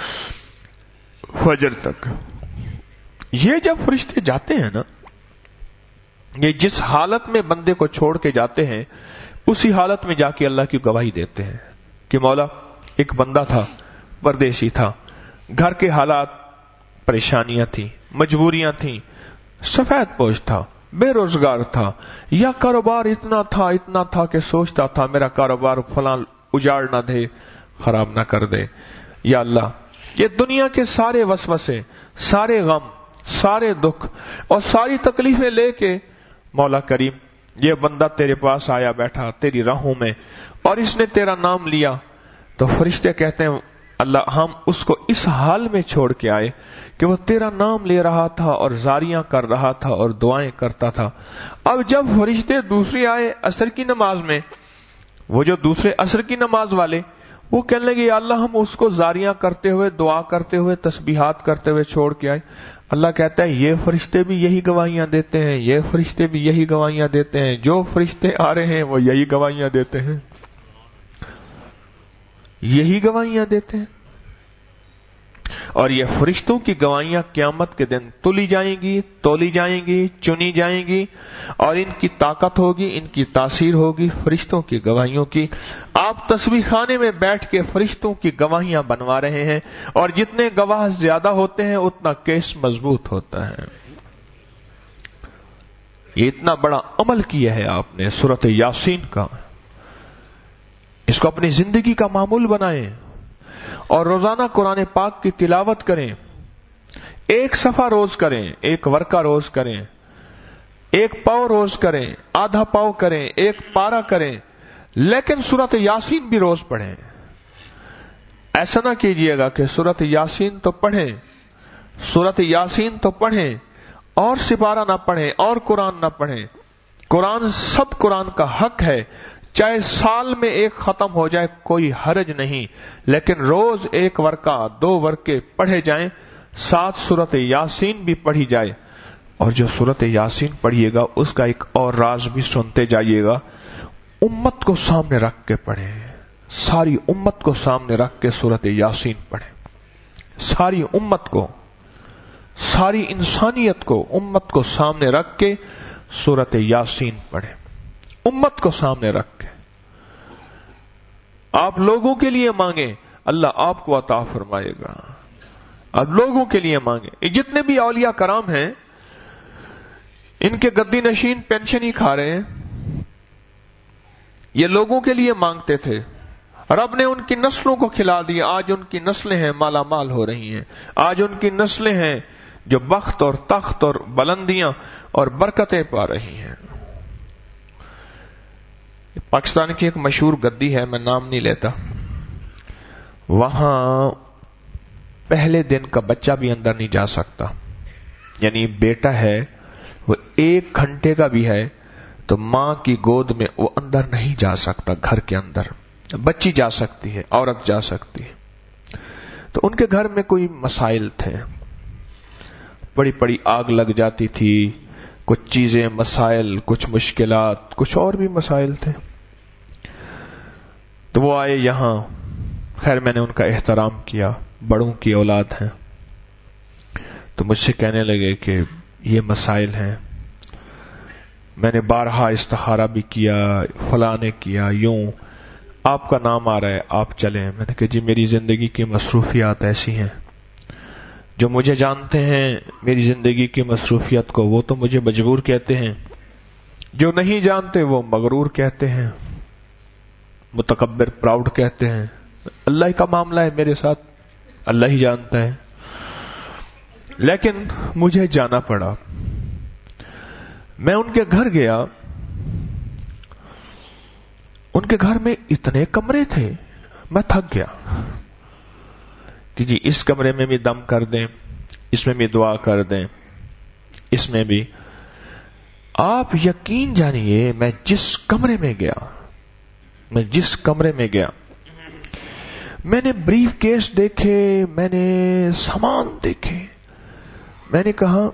فجر تک۔ یہ جب فرشتے جاتے ہیں نا، یہ جس حالت میں بندے کو چھوڑ کے جاتے ہیں، اسی حالت میں جا کے اللہ کی گواہی دیتے ہیں کہ مولا ایک بندہ تھا، پردیسی تھا، گھر کے حالات پریشانیاں تھیں، مجبوریاں تھیں، سفید پوش تھا، بے روزگار تھا، یا کاروبار اتنا تھا اتنا تھا کہ سوچتا تھا میرا کاروبار فلاں اجاڑ نہ دے، خراب نہ کر دے۔ یا اللہ یہ دنیا کے سارے وسوسے، سارے غم، سارے دکھ اور ساری تکلیفیں لے کے مولا کریم یہ بندہ تیرے پاس آیا بیٹھا تیری راہوں میں اور اس نے تیرا نام لیا، تو فرشتے کہتے ہیں اللہ ہم اس کو اس حال میں چھوڑ کے آئے کہ وہ تیرا نام لے رہا تھا اور زاریاں کر رہا تھا اور دعائیں کرتا تھا۔ اب جب فرشتے دوسری آئے عصر کی نماز میں، وہ جو دوسرے عصر کی نماز والے، وہ کہنے لگے یا اللہ ہم اس کو زاریاں کرتے ہوئے، دعا کرتے ہوئے، تسبیحات کرتے ہوئے چھوڑ کے آئے۔ اللہ کہتا ہے یہ فرشتے بھی یہی گواہیاں دیتے ہیں، یہ فرشتے بھی یہی گواہیاں دیتے ہیں، جو فرشتے آ رہے ہیں وہ یہی گواہیاں دیتے ہیں، یہی گواہیاں دیتے ہیں۔ اور یہ فرشتوں کی گواہیاں قیامت کے دن تلی جائیں گی، تولی جائیں گی، چنی جائیں گی، اور ان کی طاقت ہوگی، ان کی تاثیر ہوگی فرشتوں کی گواہیوں کی۔ آپ تسبیح خانے میں بیٹھ کے فرشتوں کی گواہیاں بنوا رہے ہیں، اور جتنے گواہ زیادہ ہوتے ہیں اتنا کیس مضبوط ہوتا ہے۔ یہ اتنا بڑا عمل کیا ہے آپ نے سورۃ یاسین کا، اس کو اپنی زندگی کا معمول بنائیں اور روزانہ قرآن پاک کی تلاوت کریں، ایک صفحہ روز کریں، ایک ورقہ روز کریں، ایک پاؤ روز کریں، آدھا پاؤ کریں، ایک پارا کریں، لیکن سورۃ یاسین بھی روز پڑھیں۔ ایسا نہ کیجئے گا کہ سورۃ یاسین تو پڑھیں، سورۃ یاسین تو پڑھیں اور سپارہ نہ پڑھیں اور قرآن نہ پڑھیں۔ قرآن سب قرآن کا حق ہے، چاہے سال میں ایک ختم ہو جائے کوئی حرج نہیں، لیکن روز ایک ورقہ، دو ورقے پڑھے جائیں، ساتھ سورۃ یاسین بھی پڑھی جائے۔ اور جو سورۃ یاسین پڑھیے گا اس کا ایک اور راز بھی سنتے جائیے گا، امت کو سامنے رکھ کے پڑھیں، ساری امت کو سامنے رکھ کے سورۃ یاسین پڑھیں، ساری امت کو، ساری انسانیت کو، امت کو سامنے رکھ کے سورۃ یاسین پڑھیں، امت کو سامنے رکھ کے۔ آپ لوگوں کے لیے مانگیں، اللہ آپ کو عطا فرمائے گا۔ آپ لوگوں کے لیے مانگیں۔ جتنے بھی اولیاء کرام ہیں ان کے گدی نشین پینشن ہی کھا رہے ہیں، یہ لوگوں کے لیے مانگتے تھے، رب نے ان کی نسلوں کو کھلا دیا، آج ان کی نسلیں ہیں مالا مال ہو رہی ہیں، آج ان کی نسلیں ہیں جو بخت اور تخت اور بلندیاں اور برکتیں پا رہی ہیں۔ پاکستان کی ایک مشہور گدی ہے، میں نام نہیں لیتا، وہاں پہلے دن کا بچہ بھی اندر نہیں جا سکتا، یعنی بیٹا ہے وہ ایک گھنٹے کا بھی ہے تو ماں کی گود میں وہ اندر نہیں جا سکتا، گھر کے اندر بچی جا سکتی ہے، عورت جا سکتی ہے۔ تو ان کے گھر میں کوئی مسائل تھے، بڑی بڑی آگ لگ جاتی تھی، کچھ چیزیں، مسائل، کچھ مشکلات، کچھ اور بھی مسائل تھے۔ تو وہ آئے یہاں، خیر میں نے ان کا احترام کیا، بڑوں کی اولاد ہیں، تو مجھ سے کہنے لگے کہ یہ مسائل ہیں، میں نے بارہا استخارہ بھی کیا، فلاں نے کیا، یوں آپ کا نام آ رہا ہے آپ چلیں۔ میں نے کہا جی میری زندگی کی مصروفیات ایسی ہیں، جو مجھے جانتے ہیں میری زندگی کی مصروفیت کو وہ تو مجھے مجبور کہتے ہیں، جو نہیں جانتے وہ مغرور کہتے ہیں، متکبر، پراؤڈ کہتے ہیں۔ اللہ کا معاملہ ہے میرے ساتھ، اللہ ہی جانتا ہے، لیکن مجھے جانا پڑا۔ میں ان کے گھر گیا، ان کے گھر میں اتنے کمرے تھے، میں تھک گیا کہ جی اس کمرے میں بھی دم کر دیں، اس میں بھی دعا کر دیں، اس میں بھی۔ آپ یقین جانیے میں جس کمرے میں گیا، میں جس کمرے میں گیا، میں نے بریف کیس دیکھے، میں نے سامان دیکھے، میں نے کہا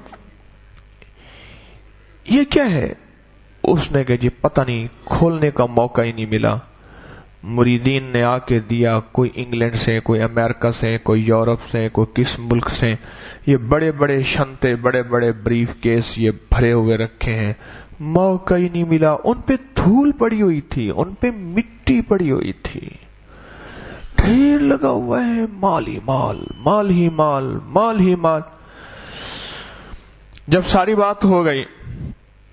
یہ کیا ہے؟ اس نے کہا جی پتہ نہیں، کھولنے کا موقع ہی نہیں ملا، مریدین نے آ کے دیا، کوئی انگلینڈ سے، کوئی امریکہ سے، کوئی یورپ سے، کوئی کس ملک سے، یہ بڑے بڑے شنتے، بڑے بڑے بریف کیس یہ بھرے ہوئے رکھے ہیں، موقع ہی نہیں ملا۔ ان پہ دھول پڑی ہوئی تھی، ان پہ مٹی پڑی ہوئی تھی، ڈھیر لگا ہوا ہے، مال ہی مال، مال ہی مال، مال ہی مال۔ جب ساری بات ہو گئی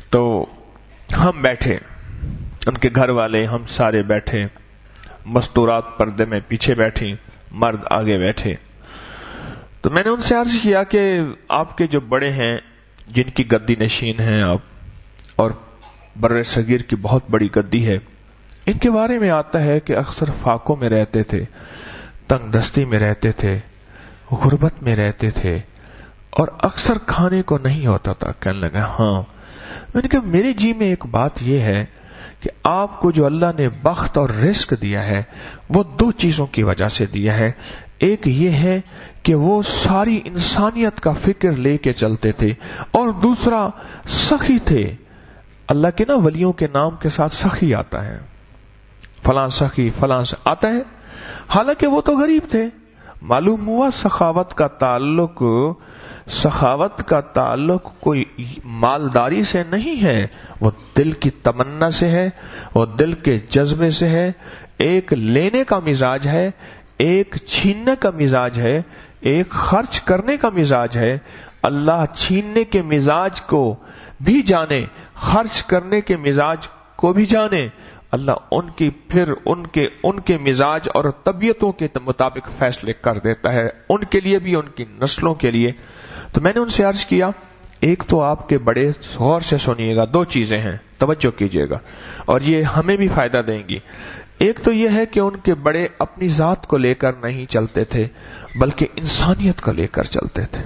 تو ہم بیٹھے، ان کے گھر والے ہم سارے بیٹھے، مستورات پردے میں پیچھے بیٹھی، مرد آگے بیٹھے. تو میں نے ان سے عرض کیا کہ آپ کے جو بڑے ہیں، جن کی گدی نشین ہیں آپ، اور بر صغیر کی بہت بڑی گدی ہے، ان کے بارے میں آتا ہے کہ اکثر فاقوں میں رہتے تھے، تنگ دستی میں رہتے تھے، غربت میں رہتے تھے، اور اکثر کھانے کو نہیں ہوتا تھا. کہنے لگا ہاں. میں نے کہا میرے جی میں ایک بات یہ ہے کہ آپ کو جو اللہ نے بخت اور رزق دیا ہے وہ دو چیزوں کی وجہ سے دیا ہے. ایک یہ ہے کہ وہ ساری انسانیت کا فکر لے کے چلتے تھے، اور دوسرا سخی تھے. اللہ کے نا ولیوں کے نام کے ساتھ سخی آتا ہے، فلاں سخی فلاں آتا ہے، حالانکہ وہ تو غریب تھے. معلوم ہوا سخاوت کا تعلق سخاوت کا تعلق کوئی مالداری سے نہیں ہے، وہ دل کی تمنا سے ہے، وہ دل کے جذبے سے ہے. ایک لینے کا مزاج ہے، ایک چھیننے کا مزاج ہے، ایک خرچ کرنے کا مزاج ہے. اللہ چھیننے کے مزاج کو بھی جانے، خرچ کرنے کے مزاج کو بھی جانے. اللہ ان کی پھر ان کے ان کے مزاج اور طبیعتوں کے مطابق فیصلے کر دیتا ہے، ان کے لیے بھی، ان کی نسلوں کے لیے. تو میں نے ان سے عرض کیا ایک تو آپ کے بڑے، غور سے سنیے گا، دو چیزیں ہیں توجہ کیجیے گا اور یہ ہمیں بھی فائدہ دیں گی. ایک تو یہ ہے کہ ان کے بڑے اپنی ذات کو لے کر نہیں چلتے تھے بلکہ انسانیت کو لے کر چلتے تھے.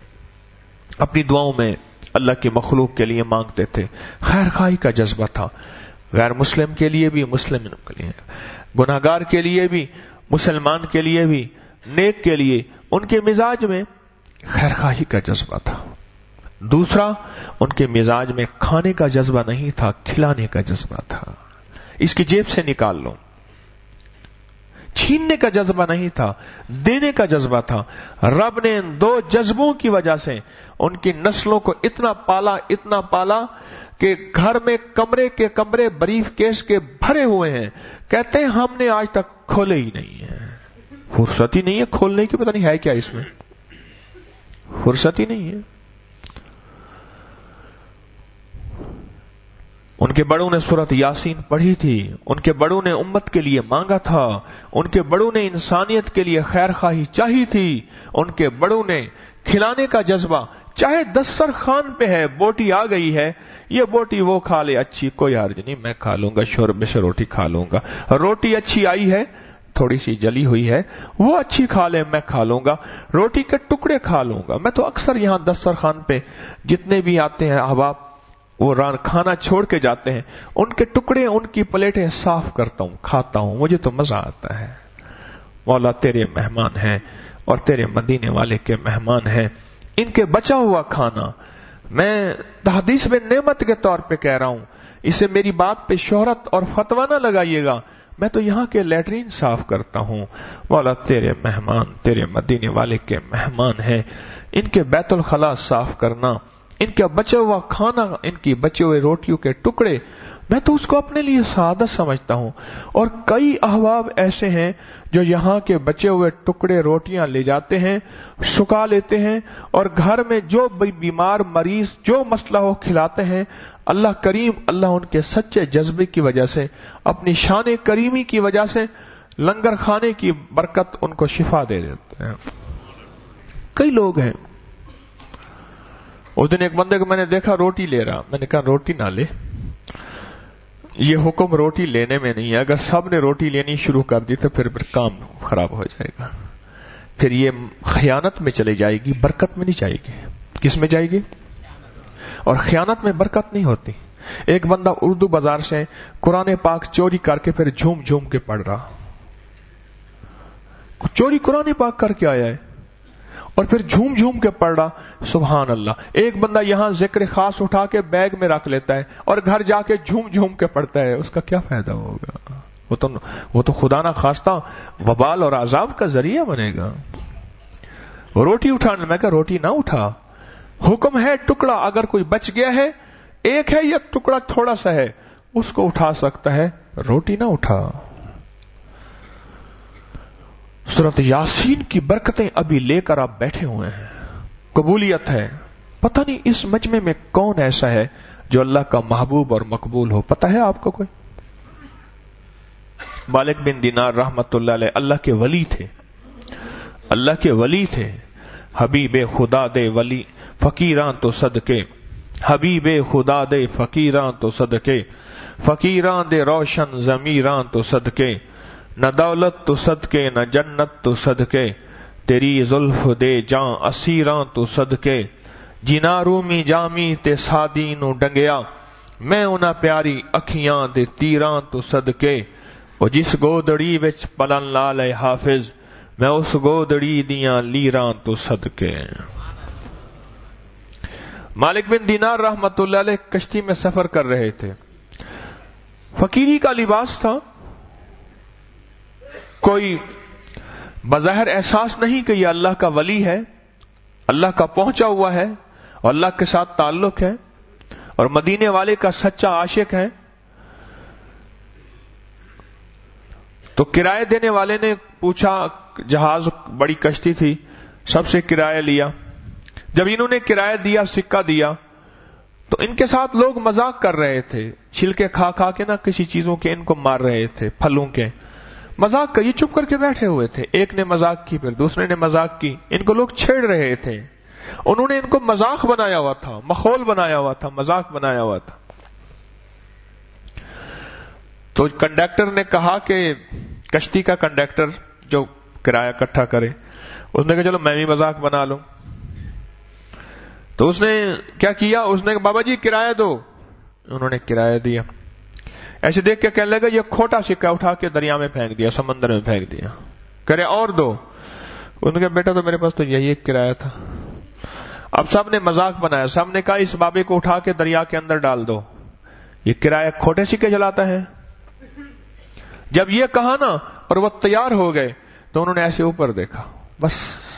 اپنی دعاؤں میں اللہ کی مخلوق کے لیے مانگتے تھے، خیر خواہی کا جذبہ تھا، غیر مسلم کے لیے بھی، مسلم کے لیے، گناہگار کے لیے بھی، مسلمان کے لیے بھی، نیک کے لیے. ان کے مزاج میں خیر خواہی کا جذبہ تھا. دوسرا، ان کے مزاج میں کھانے کا جذبہ نہیں تھا، کھلانے کا جذبہ تھا. اس کی جیب سے نکال لو. چھیننے کا جذبہ نہیں تھا، دینے کا جذبہ تھا. رب نے ان دو جذبوں کی وجہ سے ان کی نسلوں کو اتنا پالا اتنا پالا کہ گھر میں کمرے کے کمرے بریف کیس کے بھرے ہوئے ہیں. کہتے ہیں ہم نے آج تک کھولے ہی نہیں ہیں. فرصت ہی نہیں ہے کھولنے کی، پتہ نہیں ہے کیا اس میں، فرصت ہی نہیں ہے. ان کے بڑوں نے سورۃ یاسین پڑھی تھی، ان کے بڑوں نے امت کے لیے مانگا تھا، ان کے بڑوں نے انسانیت کے لیے خیر خواہی چاہی تھی، ان کے بڑوں نے کھلانے کا جذبہ، چاہے دسترخوان پہ ہے، بوٹی آ گئی ہے، یہ بوٹی وہ کھا لے، اچھی کوئی حرج نہیں، میں کھا لوں گا، شوربے سے روٹی کھا لوں گا. روٹی اچھی آئی ہے، تھوڑی سی جلی ہوئی ہے، وہ اچھی کھا لے، میں کھا لوں گا. روٹی کے ٹکڑے کھا لوں گا. میں تو اکثر یہاں دسترخوان پہ جتنے بھی آتے ہیں احباب، وہ ران کھانا چھوڑ کے جاتے ہیں، ان کے ٹکڑے، ان کی پلیٹیں صاف کرتا ہوں، کھاتا ہوں، مجھے تو مزہ آتا ہے. مولا تیرے مہمان ہیں اور تیرے مدینے والے کے مہمان ہیں، ان کے بچا ہوا کھانا میں حدیث میں نعمت کے طور پہ کہہ رہا ہوں. اسے میری بات پہ شہرت اور فتویٰ نہ لگائیے گا، میں تو یہاں کے لیٹرین صاف کرتا ہوں. مولا تیرے مہمان، تیرے مدینے والے کے مہمان ہیں، ان کے بیت الخلاء صاف کرنا، ان کا بچا ہوا کھانا، ان کی بچے ہوئے روٹیوں کے ٹکڑے، میں تو اس کو اپنے لیے سعادت سمجھتا ہوں. اور کئی احباب ایسے ہیں جو یہاں کے بچے ہوئے ٹکڑے روٹیاں لے جاتے ہیں، سکھا لیتے ہیں، اور گھر میں جو بیمار مریض جو مسئلہ ہو کھلاتے ہیں. اللہ کریم، اللہ ان کے سچے جذبے کی وجہ سے، اپنی شان کریمی کی وجہ سے، لنگر کھانے کی برکت ان کو شفا دے دیتے ہیں. کئی لوگ ہیں. اس دن ایک بندے کو میں نے دیکھا روٹی لے رہا، میں نے کہا روٹی نہ لے، یہ حکم روٹی لینے میں نہیں ہے. اگر سب نے روٹی لینی شروع کر دی تو پھر کام خراب ہو جائے گا، پھر یہ خیانت میں چلی جائے گی، برکت میں نہیں جائے گی. کس میں جائے گی؟ اور خیانت میں برکت نہیں ہوتی. ایک بندہ اردو بازار سے قرآن پاک چوری کر کے پھر جھوم جھوم کے پڑھ رہا، چوری قرآن پاک کر کے آیا ہے اور پھر جھوم جھوم کے پڑھ رہا. سبحان اللہ. ایک بندہ یہاں ذکر خاص اٹھا کے بیگ میں رکھ لیتا ہے اور گھر جا کے جھوم جھوم کے پڑھتا ہے، اس کا کیا فائدہ ہوگا؟ وہ تو وہ تو خدا نہ خواستہ وبال اور عذاب کا ذریعہ بنے گا. روٹی اٹھانے میں کہ روٹی نہ اٹھا، حکم ہے ٹکڑا اگر کوئی بچ گیا ہے، ایک ہے یا ٹکڑا تھوڑا سا ہے، اس کو اٹھا سکتا ہے، روٹی نہ اٹھا. سورۃ یاسین کی برکتیں ابھی لے کر آپ بیٹھے ہوئے ہیں، قبولیت ہے. پتہ نہیں اس مجمع میں کون ایسا ہے جو اللہ کا محبوب اور مقبول ہو؟ پتہ ہے آپ کو کوئی؟ مالک بن دینار رحمت اللہ علیہ اللہ کے ولی تھے، اللہ کے ولی تھے، حبیب خدا دے ولی فقیراں تو صدقے، حبیب خدا دے فقیراں تو صدقے، فقیراں دے روشن ضمیراں تو صدقے، نہ دولت تو صدقے نہ جنت تو صدقے، تیری زلف دے جاں اسیراں تو صدقے، جنا رومی جامی تے سادی نو ڈنگیا، میں انہاں پیاری اکھیاں دے تیراں تو صدقے، او جس گودڑی وچ پلن لالے حافظ، میں اس گودڑی دیاں لیراں تو صدقے۔ مالک بن دینار رحمت اللہ علیہ کشتی میں سفر کر رہے تھے، فقیری کا لباس تھا، کوئی بظاہر احساس نہیں کہ یہ اللہ کا ولی ہے، اللہ کا پہنچا ہوا ہے اور اللہ کے ساتھ تعلق ہے اور مدینے والے کا سچا عاشق ہے۔ تو کرایہ دینے والے نے پوچھا، جہاز بڑی کشتی تھی، سب سے کرایہ لیا، جب انہوں نے کرایہ دیا، سکہ دیا، تو ان کے ساتھ لوگ مذاق کر رہے تھے، چھلکے کھا کھا کے نہ کسی چیزوں کے ان کو مار رہے تھے، پھلوں کے مذاق کا، یہ چپ کر کے بیٹھے ہوئے تھے، ایک نے مذاق کی، پھر دوسرے نے مذاق کی، ان کو لوگ چھیڑ رہے تھے، انہوں نے ان کو مذاق بنایا ہوا تھا، مخول بنایا ہوا تھا، مذاق بنایا ہوا تھا۔ تو کنڈکٹر نے کہا کہ کشتی کا کنڈکٹر جو کرایہ اکٹھا کرے، اس نے کہا چلو میں بھی مذاق بنا لوں۔ تو اس نے کیا کیا، اس نے کہا بابا جی کرایہ دو، انہوں نے کرایہ دیا، ایسے دیکھ کے کہنے لگا یہ کھوٹا سکہ اٹھا کے دریا میں پھینک دیا، سمندر میں پھینک دیا، کرے اور دو، انہوں نے کہا بیٹا تو میرے پاس تو یہی ایک کرایہ تھا۔ اب سب نے مذاق بنایا، سب نے کہا اس بابے کو اٹھا کے دریا کے اندر ڈال دو، یہ کرایہ کھوٹے سکے جلاتا ہے۔ جب یہ کہا نا اور وہ تیار ہو گئے تو انہوں نے ایسے اوپر دیکھا، بس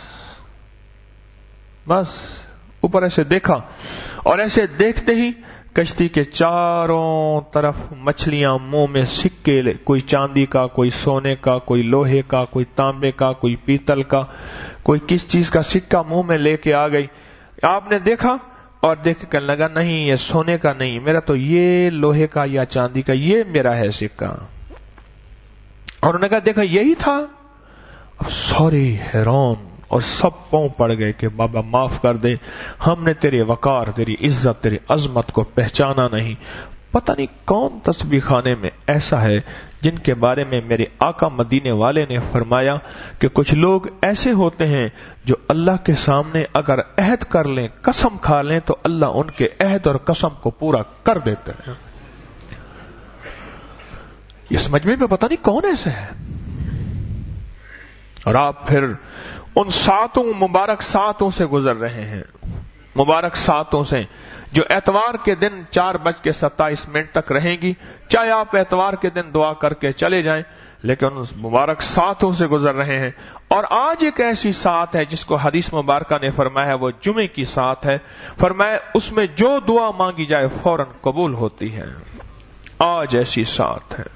بس اوپر ایسے دیکھا، اور ایسے دیکھتے ہی کشتی کے چاروں طرف مچھلیاں منہ میں سکے لے، کوئی چاندی کا، کوئی سونے کا، کوئی لوہے کا، کوئی تانبے کا، کوئی پیتل کا، کوئی کس چیز کا سکہ منہ میں لے کے آ گئی۔ آپ نے دیکھا اور دیکھ کے کہنے لگا نہیں یہ سونے کا نہیں، میرا تو یہ لوہے کا یا چاندی کا، یہ میرا ہے سکہ۔ اور انہوں نے کہا دیکھا یہی تھا۔ اب سارے حیران اور سب پاؤں پڑ گئے کہ بابا معاف کر دے، ہم نے تیرے وقار، تیری عزت، تیری عظمت کو پہچانا نہیں۔ پتہ نہیں کون تسبیح خانے میں ایسا ہے جن کے بارے میں میرے آقا مدینے والے نے فرمایا کہ کچھ لوگ ایسے ہوتے ہیں جو اللہ کے سامنے اگر عہد کر لیں، قسم کھا لیں، تو اللہ ان کے عہد اور قسم کو پورا کر دیتے ہیں۔ اس مجمع میں پتہ نہیں کون ایسے ہے۔ اور آپ پھر ان ساتوں مبارک ساتوں سے گزر رہے ہیں، مبارک ساتوں سے جو اتوار کے دن چار بج کے ستائیس منٹ تک رہیں گی، چاہے آپ اتوار کے دن دعا کر کے چلے جائیں، لیکن ان مبارک ساتوں سے گزر رہے ہیں۔ اور آج ایک ایسی سات ہے جس کو حدیث مبارکہ نے فرمایا ہے وہ جمعے کی سات ہے، فرمایا اس میں جو دعا مانگی جائے فوراً قبول ہوتی ہے۔ آج ایسی سات ہے۔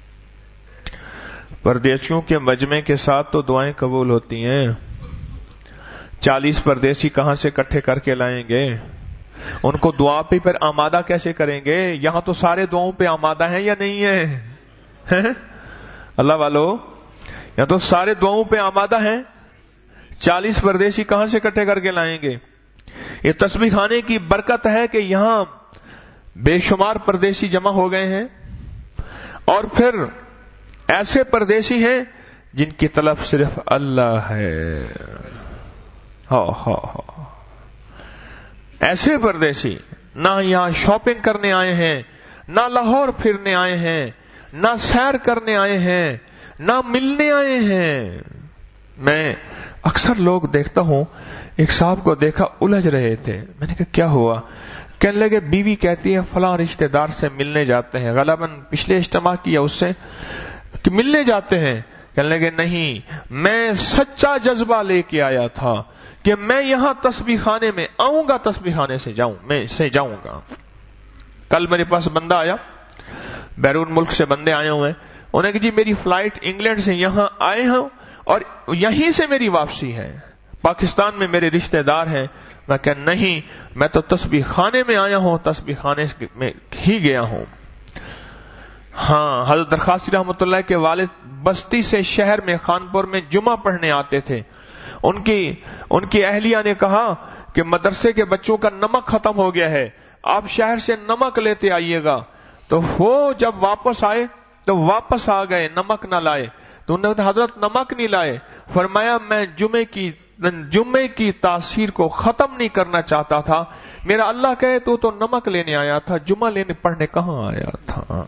پردیسیوں کے مجمع کے ساتھ تو دعائیں قبول ہوتی ہیں، چالیس پردیسی کہاں سے اکٹھے کر کے لائیں گے؟ ان کو دعا پہ پھر آمادہ کیسے کریں گے؟ یہاں تو سارے دعاؤں پہ آمادہ ہیں یا نہیں ہیں؟ اللہ والو، یہاں تو سارے دعاؤں پہ آمادہ ہیں، چالیس پردیسی کہاں سے اکٹھے کر کے لائیں گے؟ یہ تسبیح خانے کی برکت ہے کہ یہاں بے شمار پردیسی جمع ہو گئے ہیں، اور پھر ایسے پردیسی ہیں جن کی طلب صرف اللہ ہے۔ ہاں ہاں ہاں، ایسے پردیسی نہ یہاں شاپنگ کرنے آئے ہیں، نہ لاہور پھرنے آئے ہیں، نہ سیر کرنے آئے ہیں، نہ ملنے آئے ہیں۔ میں اکثر لوگ دیکھتا ہوں، ایک صاحب کو دیکھا الجھ رہے تھے، میں نے کہا کیا ہوا؟ کہنے لگے بیوی کہتی ہے فلاں رشتہ دار سے ملنے جاتے ہیں، غالباً پچھلے اجتماع کیا اس سے کہ ملنے جاتے ہیں۔ کہنے لگے نہیں، میں سچا جذبہ لے کے آیا تھا کہ میں یہاں تسبیح خانے میں آؤں گا، تسبیح خانے سے جاؤں، میں سے جاؤں گا۔ کل میرے پاس بندہ آیا، بیرون ملک سے بندے آئے ہوئے، انہوں نے کہا جی میری فلائٹ انگلینڈ سے یہاں آئے ہوں اور یہیں سے میری واپسی ہے، پاکستان میں میرے رشتہ دار ہیں. میں کہ نہیں، میں تو تسبیح خانے میں آیا ہوں، تسبیح خانے میں ہی گیا ہوں. ہاں، حضرت درخاستی رحمۃ اللہ کے والد بستی سے شہر میں خانپور میں جمعہ پڑھنے آتے تھے. ان کی ان کی اہلیہ نے کہا کہ مدرسے کے بچوں کا نمک ختم ہو گیا ہے، آپ شہر سے نمک لیتے آئیے گا. تو وہ جب واپس آئے تو واپس آ گئے، نمک نہ لائے. تو انہوں نے حضرت نمک نہیں لائے. فرمایا میں جمعے کی جمعے کی تاثیر کو ختم نہیں کرنا چاہتا تھا. میرا اللہ کہے تو تو نمک لینے آیا تھا، جمعہ لینے پڑھنے کہاں آیا تھا؟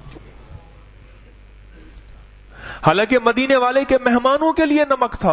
حالانکہ مدینے والے کے مہمانوں کے لیے نمک تھا.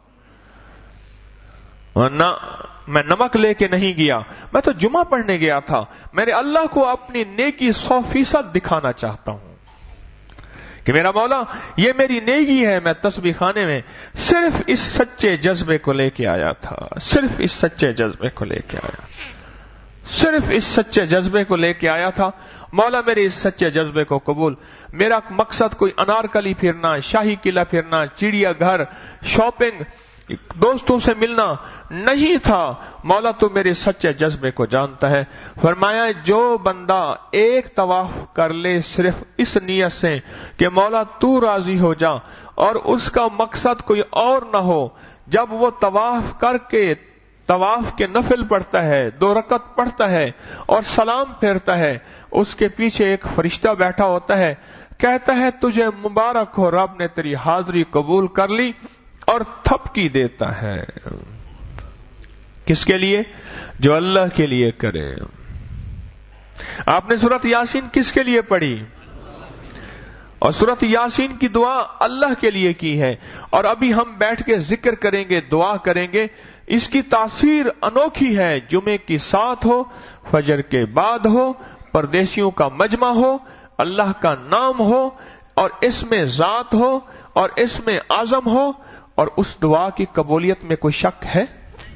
نہ میں نمک لے کے نہیں گیا، میں تو جمعہ پڑھنے گیا تھا. میرے اللہ کو اپنی نیکی سو فیصد دکھانا چاہتا ہوں کہ میرا مولا یہ میری نیکی ہے. میں تسبیح خانے میں صرف اس سچے جذبے کو لے کے آیا تھا، صرف اس سچے جذبے کو لے کے آیا صرف اس سچے جذبے کو لے کے آیا تھا. مولا میرے اس سچے جذبے کو قبول. میرا مقصد کوئی انارکلی پھرنا، شاہی قلعہ پھرنا، چڑیا گھر، شاپنگ، دوستوں سے ملنا نہیں تھا. مولا تو میرے سچے جذبے کو جانتا ہے. فرمایا جو بندہ ایک طواف کر لے صرف اس نیت سے کہ مولا تو راضی ہو جا، اور اس کا مقصد کوئی اور نہ ہو، جب وہ طواف کر کے طواف کے نفل پڑھتا ہے، دو رکعت پڑھتا ہے اور سلام پھیرتا ہے، اس کے پیچھے ایک فرشتہ بیٹھا ہوتا ہے، کہتا ہے تجھے مبارک ہو، رب نے تیری حاضری قبول کر لی، اور تھپکی دیتا ہے. کس کے لیے؟ جو اللہ کے لیے کرے. آپ نے سورۃ یاسین کس کے لیے پڑھی؟ اور سورۃ یاسین کی دعا اللہ کے لیے کی ہے. اور ابھی ہم بیٹھ کے ذکر کریں گے، دعا کریں گے. اس کی تاثیر انوکھی ہے. جمعے کی ساتھ ہو، فجر کے بعد ہو، پردیسیوں کا مجمع ہو، اللہ کا نام ہو، اور اس میں ذات ہو، اور اس میں اعظم ہو، اور اس دعا کی قبولیت میں کوئی شک ہے؟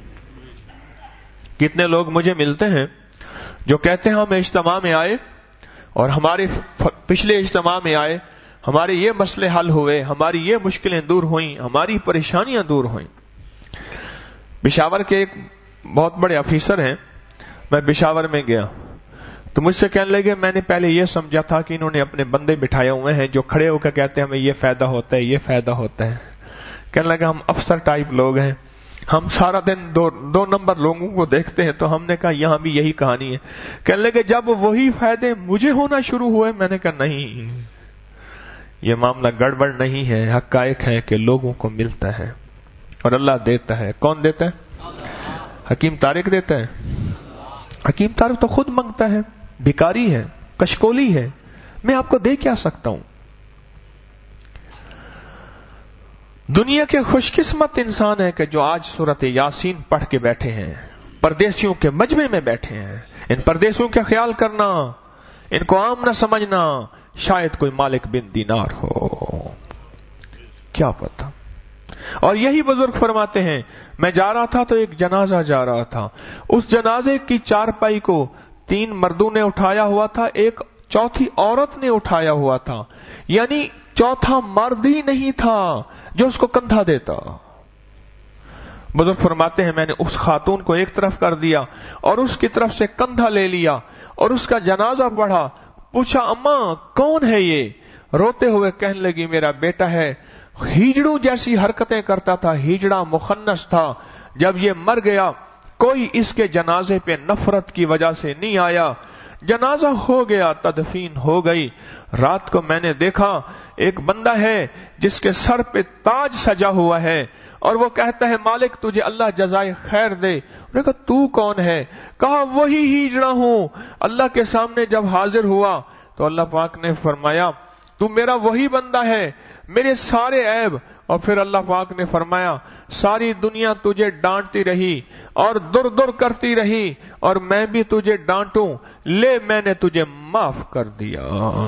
کتنے لوگ مجھے ملتے ہیں جو کہتے ہیں ہم اجتماع میں آئے اور ہمارے پچھلے اجتماع میں آئے، ہمارے یہ مسئلے حل ہوئے، ہماری یہ مشکلیں دور ہوئیں، ہماری پریشانیاں دور ہوئیں. پشاور کے ایک بہت بڑے آفیسر ہیں، میں پشاور میں گیا تو مجھ سے کہنے لگے میں نے پہلے یہ سمجھا تھا کہ انہوں نے اپنے بندے بٹھائے ہوئے ہیں جو کھڑے ہو کر کہتے ہیں ہمیں یہ فائدہ ہوتا ہے، یہ فائدہ ہوتا ہے. کہنے لگا ہم افسر ٹائپ لوگ ہیں، ہم سارا دن دو دو نمبر لوگوں کو دیکھتے ہیں. تو ہم نے کہا یہاں بھی یہی کہانی ہے. کہنے لگے جب وہی فائدے مجھے ہونا شروع ہوئے، میں نے کہا نہیں، یہ معاملہ گڑبڑ نہیں ہے. حقائق ہے کہ لوگوں کو ملتا ہے اور اللہ دیتا ہے. کون دیتا ہے؟ حکیم طارق دیتا ہے. حکیم طارق تو خود مانگتا ہے، بھکاری ہے، کشکولی ہے. میں آپ کو دے کیا سکتا ہوں؟ دنیا کے خوش قسمت انسان ہے کہ جو آج سورۃ یاسین پڑھ کے بیٹھے ہیں، پردیسیوں کے مجمع میں بیٹھے ہیں. ان پردیسیوں کا خیال کرنا، ان کو عام نہ سمجھنا. شاید کوئی مالک بن دینار ہو، کیا پتہ. اور یہی بزرگ فرماتے ہیں میں جا رہا تھا تو ایک جنازہ جا رہا تھا. اس جنازے کی چارپائی کو تین مردوں نے اٹھایا ہوا تھا، ایک چوتھی عورت نے اٹھایا ہوا تھا. یعنی چوتھا مرد ہی نہیں تھا جو اس کو کندھا دیتا. بزرگ فرماتے ہیں میں نے اس خاتون کو ایک طرف کر دیا اور اس کی طرف سے کندھا لے لیا اور اس کا جنازہ پڑھا. پوچھا اماں کون ہے یہ؟ روتے ہوئے کہنے لگی میرا بیٹا ہے. ہیجڑوں جیسی حرکتیں کرتا تھا، ہیجڑا مخنث تھا. جب یہ مر گیا کوئی اس کے جنازے پہ نفرت کی وجہ سے نہیں آیا. جنازہ ہو گیا، تدفین ہو گئی. رات کو میں نے دیکھا ایک بندہ ہے جس کے سر پہ تاج سجا ہوا ہے اور وہ کہتا ہے مالک تجھے اللہ جزائے خیر دے. انہوں نے کہا تو کون ہے؟ کہا وہی ہیجڑا ہوں. اللہ کے سامنے جب حاضر ہوا تو اللہ پاک نے فرمایا تو میرا وہی بندہ ہے، میرے سارے عیب. اور پھر اللہ پاک نے فرمایا ساری دنیا تجھے ڈانٹتی رہی اور در در کرتی رہی اور میں بھی تجھے ڈانٹوں، لے میں نے تجھے معاف کر دیا.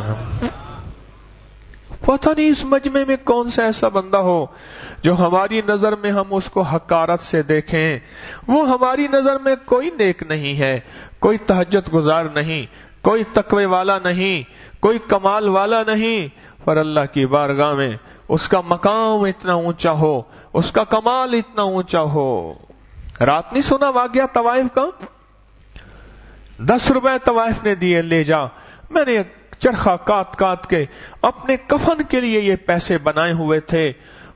پتہ نہیں اس مجمع میں کون سا ایسا بندہ ہو جو ہماری نظر میں ہم اس کو حقارت سے دیکھیں. وہ ہماری نظر میں کوئی نیک نہیں ہے، کوئی تہجد گزار نہیں، کوئی تقوی والا نہیں، کوئی کمال والا نہیں. پر اللہ کی بارگاہ میں اس کا مقام اتنا اونچا ہو، اس کا کمال اتنا اونچا ہو. رات نہیں سنا واقعہ طوائف کا؟ دس روپے طوائف نے دیے، لے جا، میں نے چرخا کاٹ کاٹ کے اپنے کفن کے لیے یہ پیسے بنائے ہوئے تھے،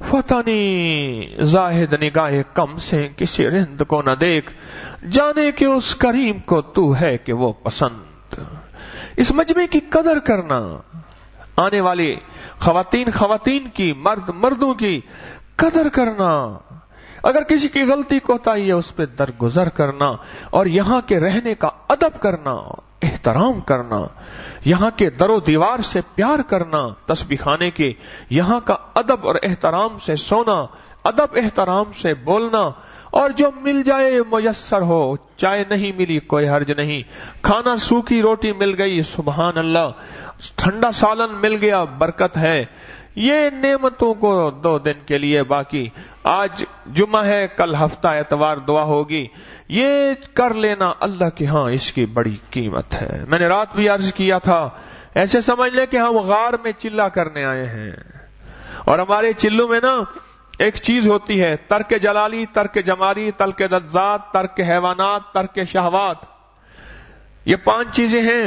فتانی زاہد نگاہ کم سے کسی رند کو نہ دیکھ، جانے کہ اس کریم کو تو ہے کہ وہ پسند۔ اس مجمع کی قدر کرنا، آنے والی خواتین خواتین کی، مرد مردوں کی قدر کرنا، اگر کسی کی غلطی کوتاہی ہے اس پہ درگزر کرنا، اور یہاں کے رہنے کا ادب کرنا، احترام کرنا، یہاں کے در و دیوار سے پیار کرنا، تسبیح خانے کے یہاں کا ادب اور احترام سے سونا، ادب احترام سے بولنا، اور جو مل جائے میسر ہو، چائے نہیں ملی کوئی حرج نہیں، کھانا سوکھی روٹی مل گئی سبحان اللہ، ٹھنڈا سالن مل گیا برکت ہے، یہ نعمتوں کو دو دن کے لیے، باقی آج جمعہ ہے، کل ہفتہ اتوار دعا ہوگی، یہ کر لینا اللہ کے ہاں اس کی بڑی قیمت ہے۔ میں نے رات بھی عرض کیا تھا، ایسے سمجھ لیں کہ ہم غار میں چلہ کرنے آئے ہیں، اور ہمارے چلوں میں نا ایک چیز ہوتی ہے، ترک جلالی، ترک جمالی، ترک لذات، ترک حیوانات، ترک شہوات، یہ پانچ چیزیں ہیں،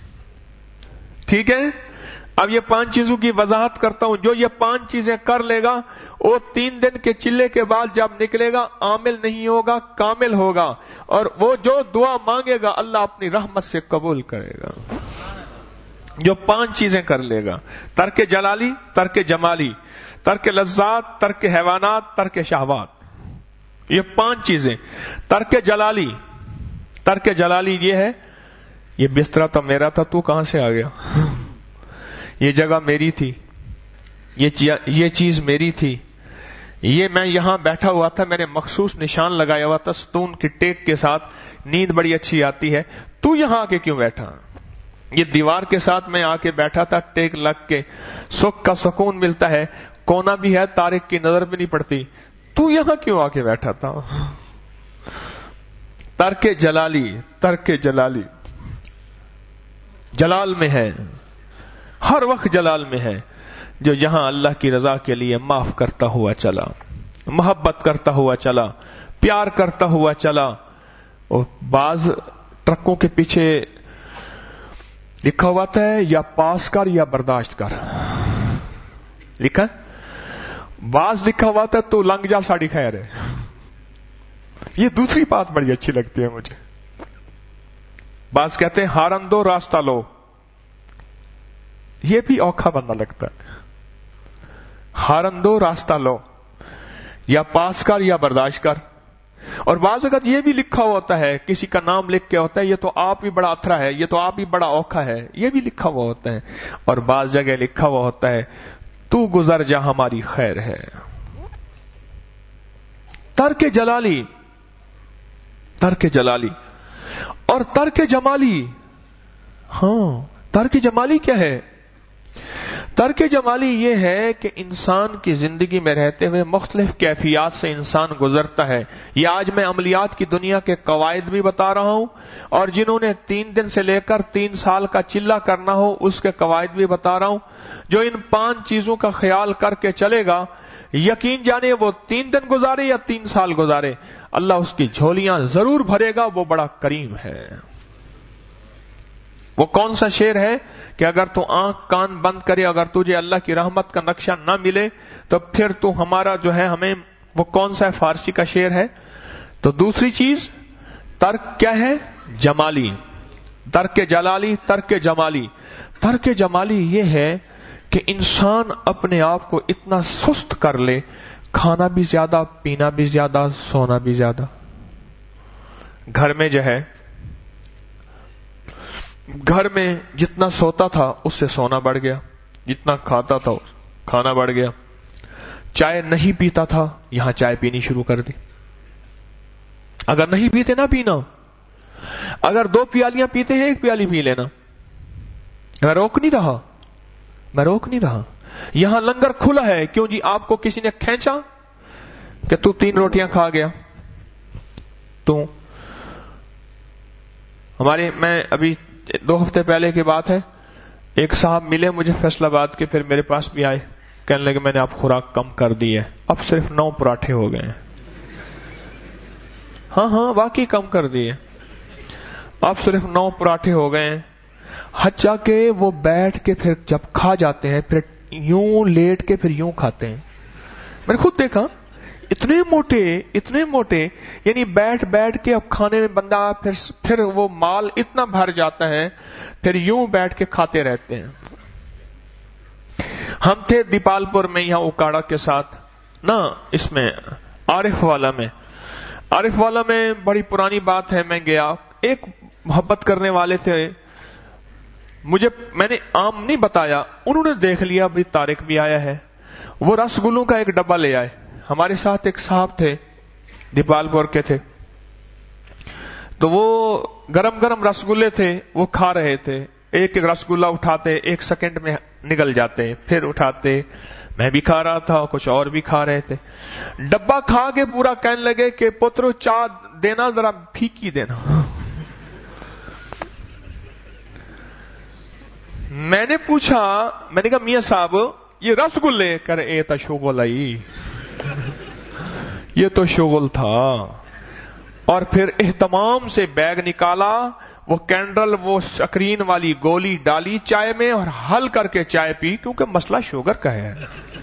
ٹھیک ہے؟ اب یہ پانچ چیزوں کی وضاحت کرتا ہوں۔ جو یہ پانچ چیزیں کر لے گا وہ تین دن کے چلے کے بعد جب نکلے گا عامل نہیں ہوگا، کامل ہوگا، اور وہ جو دعا مانگے گا اللہ اپنی رحمت سے قبول کرے گا۔ جو پانچ چیزیں کر لے گا، ترک جلالی، ترک جمالی، ترک لذات، ترک حیوانات، ترک شہوات، یہ پانچ چیزیں۔ ترک جلالی، ترک جلالی یہ ہے، یہ بستر تو میرا تھا، تو کہاں سے آ گیا؟ یہ جگہ میری تھی، یہ چیز میری تھی، یہ میں یہاں بیٹھا ہوا تھا، میں نے مخصوص نشان لگایا ہوا تھا ستون کی ٹیک کے ساتھ، نیند بڑی اچھی آتی ہے، تو یہاں آ کے کیوں بیٹھا؟ یہ دیوار کے ساتھ میں آ کے بیٹھا تھا ٹیک لگ کے، سکھ کا سکون ملتا ہے، کونا بھی ہے، طارق کی نظر بھی نہیں پڑتی، تو یہاں کیوں آ کے بیٹھا تھا؟ ترک جلالی، ترک جلالی جلال میں ہے، ہر وقت جلال میں ہے، جو یہاں اللہ کی رضا کے لیے معاف کرتا ہوا چلا، محبت کرتا ہوا چلا، پیار کرتا ہوا چلا۔ اور بعض ٹرکوں کے پیچھے لکھا ہوا تھا یا پاس کر یا برداشت کر، لکھا، بعض لکھا ہوا تھا تو لنگ جا ساڑی خیر ہے۔ یہ دوسری بات بڑی اچھی لگتی ہے مجھے۔ بعض کہتے ہیں ہارن دو راستہ لو، یہ بھی اوکھا بندہ لگتا ہے۔ ہارن دو راستہ لو، یا پاس کر یا برداشت کر۔ اور بعض اوقات یہ بھی لکھا ہوتا ہے، کسی کا نام لکھ کے ہوتا ہے یہ تو آپ ہی بڑا اتھرا ہے، یہ تو آپ ہی بڑا اوکھا ہے، یہ بھی لکھا ہوا ہوتا ہے۔ اور بعض جگہ لکھا ہوا ہوتا ہے تو گزر جا ہماری خیر ہے۔ ترک جلالی، ترک جلالی اور ترک جمالی۔ ہاں، ترک جمالی کیا ہے؟ ترک جمالی یہ ہے کہ انسان کی زندگی میں رہتے ہوئے مختلف کیفیات سے انسان گزرتا ہے۔ یہ آج میں عملیات کی دنیا کے قواعد بھی بتا رہا ہوں، اور جنہوں نے تین دن سے لے کر تین سال کا چلہ کرنا ہو اس کے قواعد بھی بتا رہا ہوں۔ جو ان پانچ چیزوں کا خیال کر کے چلے گا، یقین جانے وہ تین دن گزارے یا تین سال گزارے، اللہ اس کی جھولیاں ضرور بھرے گا، وہ بڑا کریم ہے۔ وہ کون سا شعر ہے کہ اگر تو آنکھ کان بند کرے، اگر تجھے اللہ کی رحمت کا نقشہ نہ ملے تو پھر تو ہمارا جو ہے، ہمیں وہ کون سا ہے، فارسی کا شعر ہے۔ تو دوسری چیز ترک کیا ہے؟ جمالی، ترک جلالی، ترک جمالی۔ ترک جمالی یہ ہے کہ انسان اپنے آپ کو اتنا سست کر لے، کھانا بھی زیادہ، پینا بھی زیادہ، سونا بھی زیادہ۔ گھر میں جو ہے، گھر میں جتنا سوتا تھا اس سے سونا بڑھ گیا، جتنا کھاتا تھا کھانا بڑھ گیا۔ چائے نہیں پیتا تھا، یہاں چائے پینی شروع کر دی۔ اگر نہیں پیتے نہ پینا، اگر دو پیالیاں پیتے ہیں ایک پیالی پی لینا۔ میں روک نہیں رہا، میں روک نہیں رہا۔ یہاں لنگر کھلا ہے، کیوں جی آپ کو کسی نے کھینچا کہ تو تین روٹیاں کھا گیا؟ تو ہمارے، میں ابھی دو ہفتے پہلے کی بات ہے، ایک صاحب ملے مجھے فیصل آباد کے، پھر میرے پاس بھی آئے، کہنے لگے میں نے آپ خوراک کم کر دی ہے، اب صرف نو پراٹھے ہو گئے ہیں۔ ہاں ہاں واقعی کم کر دیے، اب صرف نو پراٹھے ہو گئے ہیں۔ حتیٰ کہ وہ بیٹھ کے پھر جب کھا جاتے ہیں پھر یوں لیٹ کے پھر یوں کھاتے ہیں۔ میں نے خود دیکھا، اتنے موٹے اتنے موٹے، یعنی بیٹھ بیٹھ کے اب کھانے میں بندہ پھر پھر وہ مال اتنا بھر جاتا ہے، پھر یوں بیٹھ کے کھاتے رہتے ہیں۔ ہم تھے دیپال پور میں یہاں اکاڑا کے ساتھ نا، اس میں عارف والا میں عارف والا میں بڑی پرانی بات ہے، میں گیا، ایک محبت کرنے والے تھے، مجھے میں نے عام نہیں بتایا، انہوں نے دیکھ لیا بھائی طارق بھی آیا ہے، وہ رس گلوں کا ایک ڈبہ لے آئے۔ ہمارے ساتھ ایک صاحب تھے دیپال پور کے تھے، تو وہ گرم گرم رسگلے تھے، وہ کھا رہے تھے، ایک ایک رسگلہ اٹھاتے ایک سیکنڈ میں نگل جاتے، پھر اٹھاتے، میں بھی کھا رہا تھا، کچھ اور بھی کھا رہے تھے، ڈبہ کھا کے پورا کہنے لگے کہ پترو چائے دینا، ذرا پھیکی دینا۔ میں نے پوچھا، میں نے کہا میاں صاحب یہ رس گلے کر اے تا شغل آئی، یہ تو شغل تھا۔ اور پھر اہتمام سے بیگ نکالا، وہ کینڈل وہ سکرین والی گولی ڈالی چائے میں اور حل کر کے چائے پی، کیونکہ مسئلہ شوگر کا ہے۔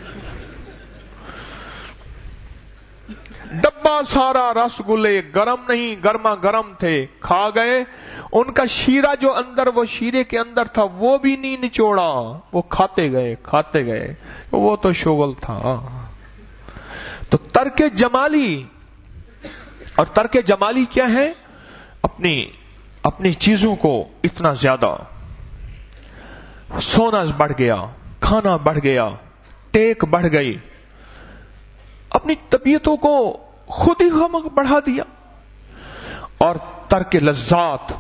ڈبہ سارا رس گلے گرم نہیں گرما گرم تھے، کھا گئے، ان کا شیرہ جو اندر وہ شیرے کے اندر تھا وہ بھی نہیں نچوڑا، وہ کھاتے گئے کھاتے گئے، وہ تو شغل تھا۔ تو ترک جمالی، اور ترک جمالی کیا ہے؟ اپنی اپنی چیزوں کو اتنا زیادہ، سونا بڑھ گیا، کھانا بڑھ گیا، ٹیک بڑھ گئی، اپنی طبیعتوں کو خود ہی ہم بڑھا دیا۔ اور ترک لذات،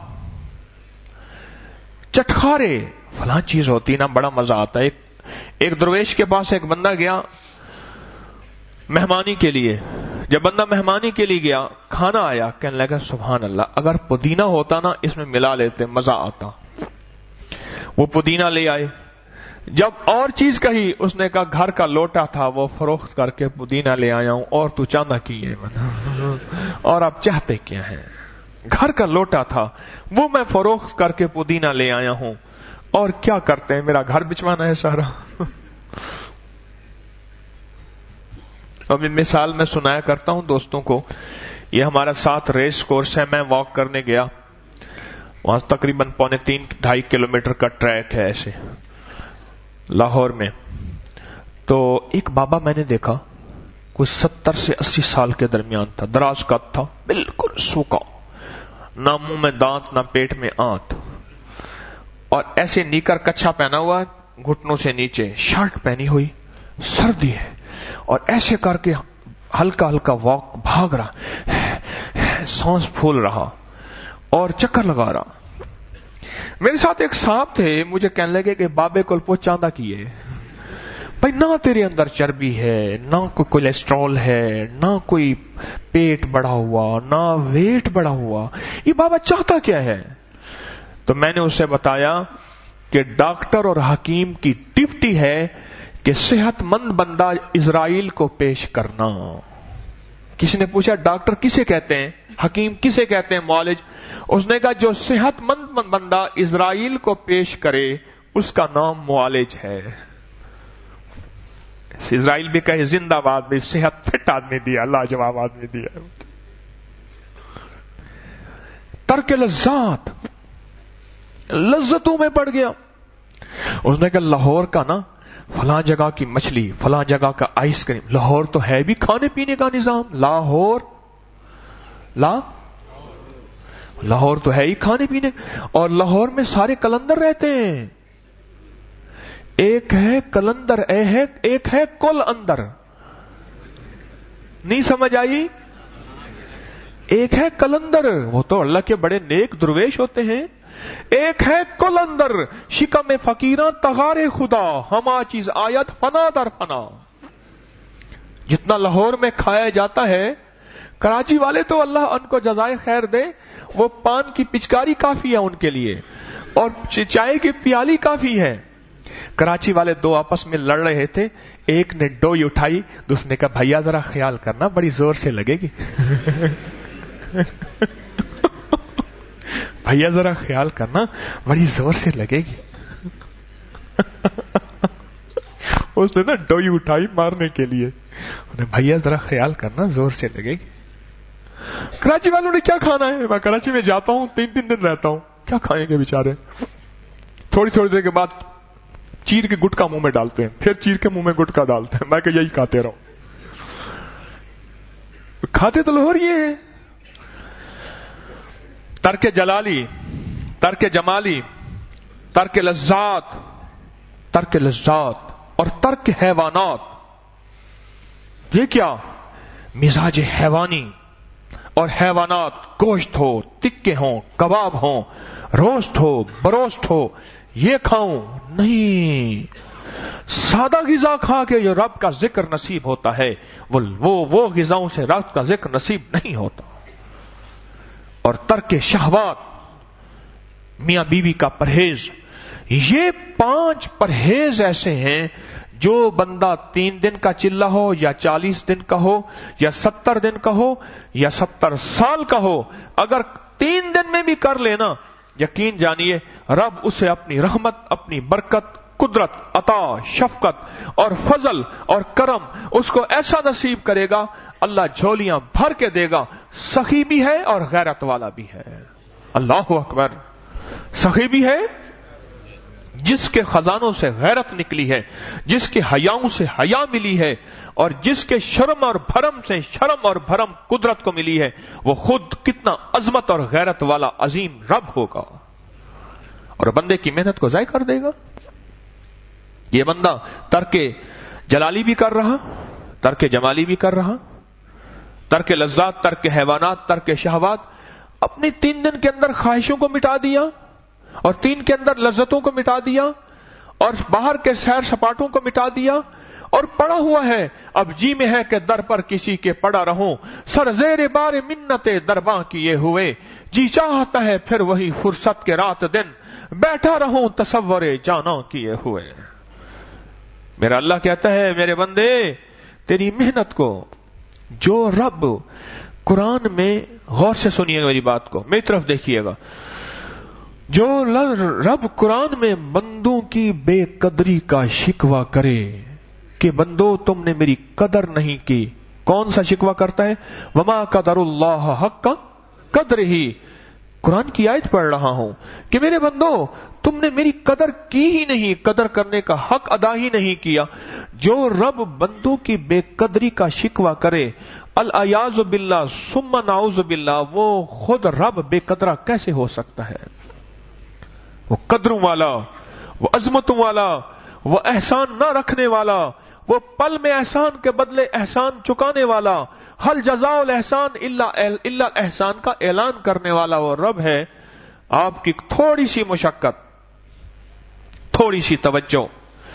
چٹخارے، فلاں چیز ہوتی نا بڑا مزہ آتا ہے۔ ایک ایک درویش کے پاس ایک بندہ گیا مہمانی کے لیے، جب بندہ مہمانی کے لیے گیا، کھانا آیا، کہنے لگا سبحان اللہ، اگر پودینہ ہوتا نا اس میں ملا لیتے مزہ آتا۔ وہ پودینہ لے آئے، جب اور چیز کہی، اس نے کہا گھر کا لوٹا تھا وہ فروخت کر کے پودینہ لے آیا ہوں، اور تو چاندہ کی ہے اور آپ چاہتے کیا ہیں؟ گھر کا لوٹا تھا وہ میں فروخت کر کے پودینہ لے آیا ہوں، اور کیا کرتے ہیں، میرا گھر بچوانا ہے سارا۔ ابھی مثال میں سنایا کرتا ہوں دوستوں کو، یہ ہمارا ساتھ ریس کورس ہے، میں واک کرنے گیا، وہاں تقریباً پونے تین ڈھائی کلومیٹر کا ٹریک ہے ایسے لاہور میں۔ تو ایک بابا میں نے دیکھا، کوئی ستر سے اسی سال کے درمیان تھا، دراز قد تھا، بالکل سوکھا، نہ منہ میں دانت نہ پیٹ میں آنت، اور ایسے نیکر کچھا پہنا ہوا گھٹنوں سے نیچے، شرٹ پہنی ہوئی، سردی ہے، اور ایسے کر کے ہلکا ہلکا واک بھاگ رہا، سانس پھول رہا اور چکر لگا رہا۔ میرے ساتھ ایک صاحب تھے، مجھے کہنے لگے کہ بابے کل پو چاندہ کیے بھائی، نہ تیرے اندر چربی ہے، نہ کوئی کولیسٹرول ہے، نہ کوئی پیٹ بڑھا ہوا، نہ ویٹ بڑھا ہوا، یہ بابا چاہتا کیا ہے؟ تو میں نے اسے بتایا کہ ڈاکٹر اور حکیم کی ڈیوٹی ہے کہ صحت مند بندہ اسرائیل کو پیش کرنا۔ کسی نے پوچھا ڈاکٹر کسے کہتے ہیں، حکیم کسے کہتے ہیں، معالج؟ اس نے کہا جو صحت مند بندہ اسرائیل کو پیش کرے اس کا نام معالج ہے۔ اسرائیل بھی کہے زندہ باد، بھی صحت فٹ آدمی دیا، لاجواب آدمی دیا۔ ترک لذات، لذتوں میں پڑ گیا۔ اس نے کہا لاہور کا نا فلاں جگہ کی مچھلی، فلاں جگہ کا آئس کریم، لاہور تو ہے بھی کھانے پینے کا نظام، لاہور لا لاہور تو ہے ہی کھانے پینے، اور لاہور میں سارے کلندر رہتے ہیں، ایک ہے کلندر، ایک ہے کل اندر، نہیں سمجھ آئی؟ ایک ہے کلندر، وہ تو اللہ کے بڑے نیک درویش ہوتے ہیں، ایک ہے کل اندر، شکم فقیراں تغار خدا، ہما چیز آیت فنا در فنا۔ جتنا لاہور میں کھایا جاتا ہے، کراچی والے تو اللہ ان کو جزائے خیر دے، وہ پان کی پچکاری کافی ہے ان کے لیے، اور چائے کی پیالی کافی ہے۔ کراچی والے دو آپس میں لڑ رہے تھے، ایک نے ڈوئی اٹھائی، دوسرے نے کہا بھیا ذرا خیال کرنا، بڑی زور سے لگے گی۔ بھیا ذرا خیال کرنا بڑی زور سے لگے گی. اس نے نا ڈوئی اٹھائی مارنے کے لیے. بھیا ذرا خیال کرنا زور سے لگے گی. کراچی والوں نے کیا کھانا ہے؟ میں کراچی میں جاتا ہوں تین تین دن رہتا ہوں. کیا کھائیں گے بیچارے؟ تھوڑی تھوڑی دیر کے بعد چیر کے گٹکا منہ میں ڈالتے ہیں, پھر چیر کے منہ میں گٹکا ڈالتے ہیں. میں کہ یہی کھاتے رہو. کھاتے تو لوہر یہ ہے. ترک جلالی, ترک جمالی, ترک لذات, ترک لذات اور ترک حیوانات. یہ کیا؟ مزاج حیوانی اور حیوانات, گوشت ہو, تکے ہوں, کباب ہوں, روسٹ ہو, بروسٹ ہو, یہ کھاؤں نہیں. سادہ غذا کھا کے جو رب کا ذکر نصیب ہوتا ہے وہ وہ وہ غذاؤں سے رب کا ذکر نصیب نہیں ہوتا. اور ترک شہوات, میاں بیوی کا پرہیز. یہ پانچ پرہیز ایسے ہیں جو بندہ تین دن کا چلہ ہو یا چالیس دن کا ہو یا ستر دن کا ہو یا ستر سال کا ہو, اگر تین دن میں بھی کر لینا, یقین جانیے رب اسے اپنی رحمت, اپنی برکت, قدرت, عطا, شفقت اور فضل اور کرم اس کو ایسا نصیب کرے گا, اللہ جھولیاں بھر کے دے گا. سخی بھی ہے اور غیرت والا بھی ہے. اللہ اکبر. سخی بھی ہے جس کے خزانوں سے غیرت نکلی ہے, جس کے حیاؤں سے حیا ملی ہے, اور جس کے شرم اور بھرم سے شرم اور بھرم قدرت کو ملی ہے. وہ خود کتنا عظمت اور غیرت والا عظیم رب ہوگا, اور بندے کی محنت کو ضائع کر دے گا. یہ بندہ ترک جلالی بھی کر رہا, ترک جمالی بھی کر رہا, ترک لذات, ترک حیوانات, ترک شہوات. اپنی تین دن کے اندر خواہشوں کو مٹا دیا, اور تین کے اندر لذتوں کو مٹا دیا, اور باہر کے سیر سپاٹوں کو مٹا دیا, اور پڑا ہوا ہے اب جی میں ہے کہ در پر کسی کے پڑا رہوں, سر زیر بار منت درباں کیے ہوئے, جی چاہتا ہے پھر وہی فرصت کے رات دن, بیٹھا رہوں تصور جانا کیے ہوئے. میرا اللہ کہتا ہے میرے بندے تیری محنت کو جو رب قرآن میں, غور سے سنیے گا میری بات کو, میری طرف دیکھیے گا, جو رب قرآن میں بندوں کی بے قدری کا شکوہ کرے کہ بندو تم نے میری قدر نہیں کی. کون سا شکوہ کرتا ہے؟ وما قدر اللہ حق قدر ہی. قرآن کی آیت پڑھ رہا ہوں کہ میرے بندو تم نے میری قدر کی ہی نہیں, قدر کرنے کا حق ادا ہی نہیں کیا. جو رب بندوں کی بے قدری کا شکوہ کرے, الیاذ باللہ ثم نعوذ باللہ, وہ خود رب بے قدرہ کیسے ہو سکتا ہے؟ وہ قدروں والا, وہ عظمتوں والا, وہ احسان نہ رکھنے والا, وہ پل میں احسان کے بدلے احسان چکانے والا, حل جزاء الاحسان الا الا احسان کا اعلان کرنے والا وہ رب ہے. آپ کی تھوڑی سی مشقت, تھوڑی سی توجہ.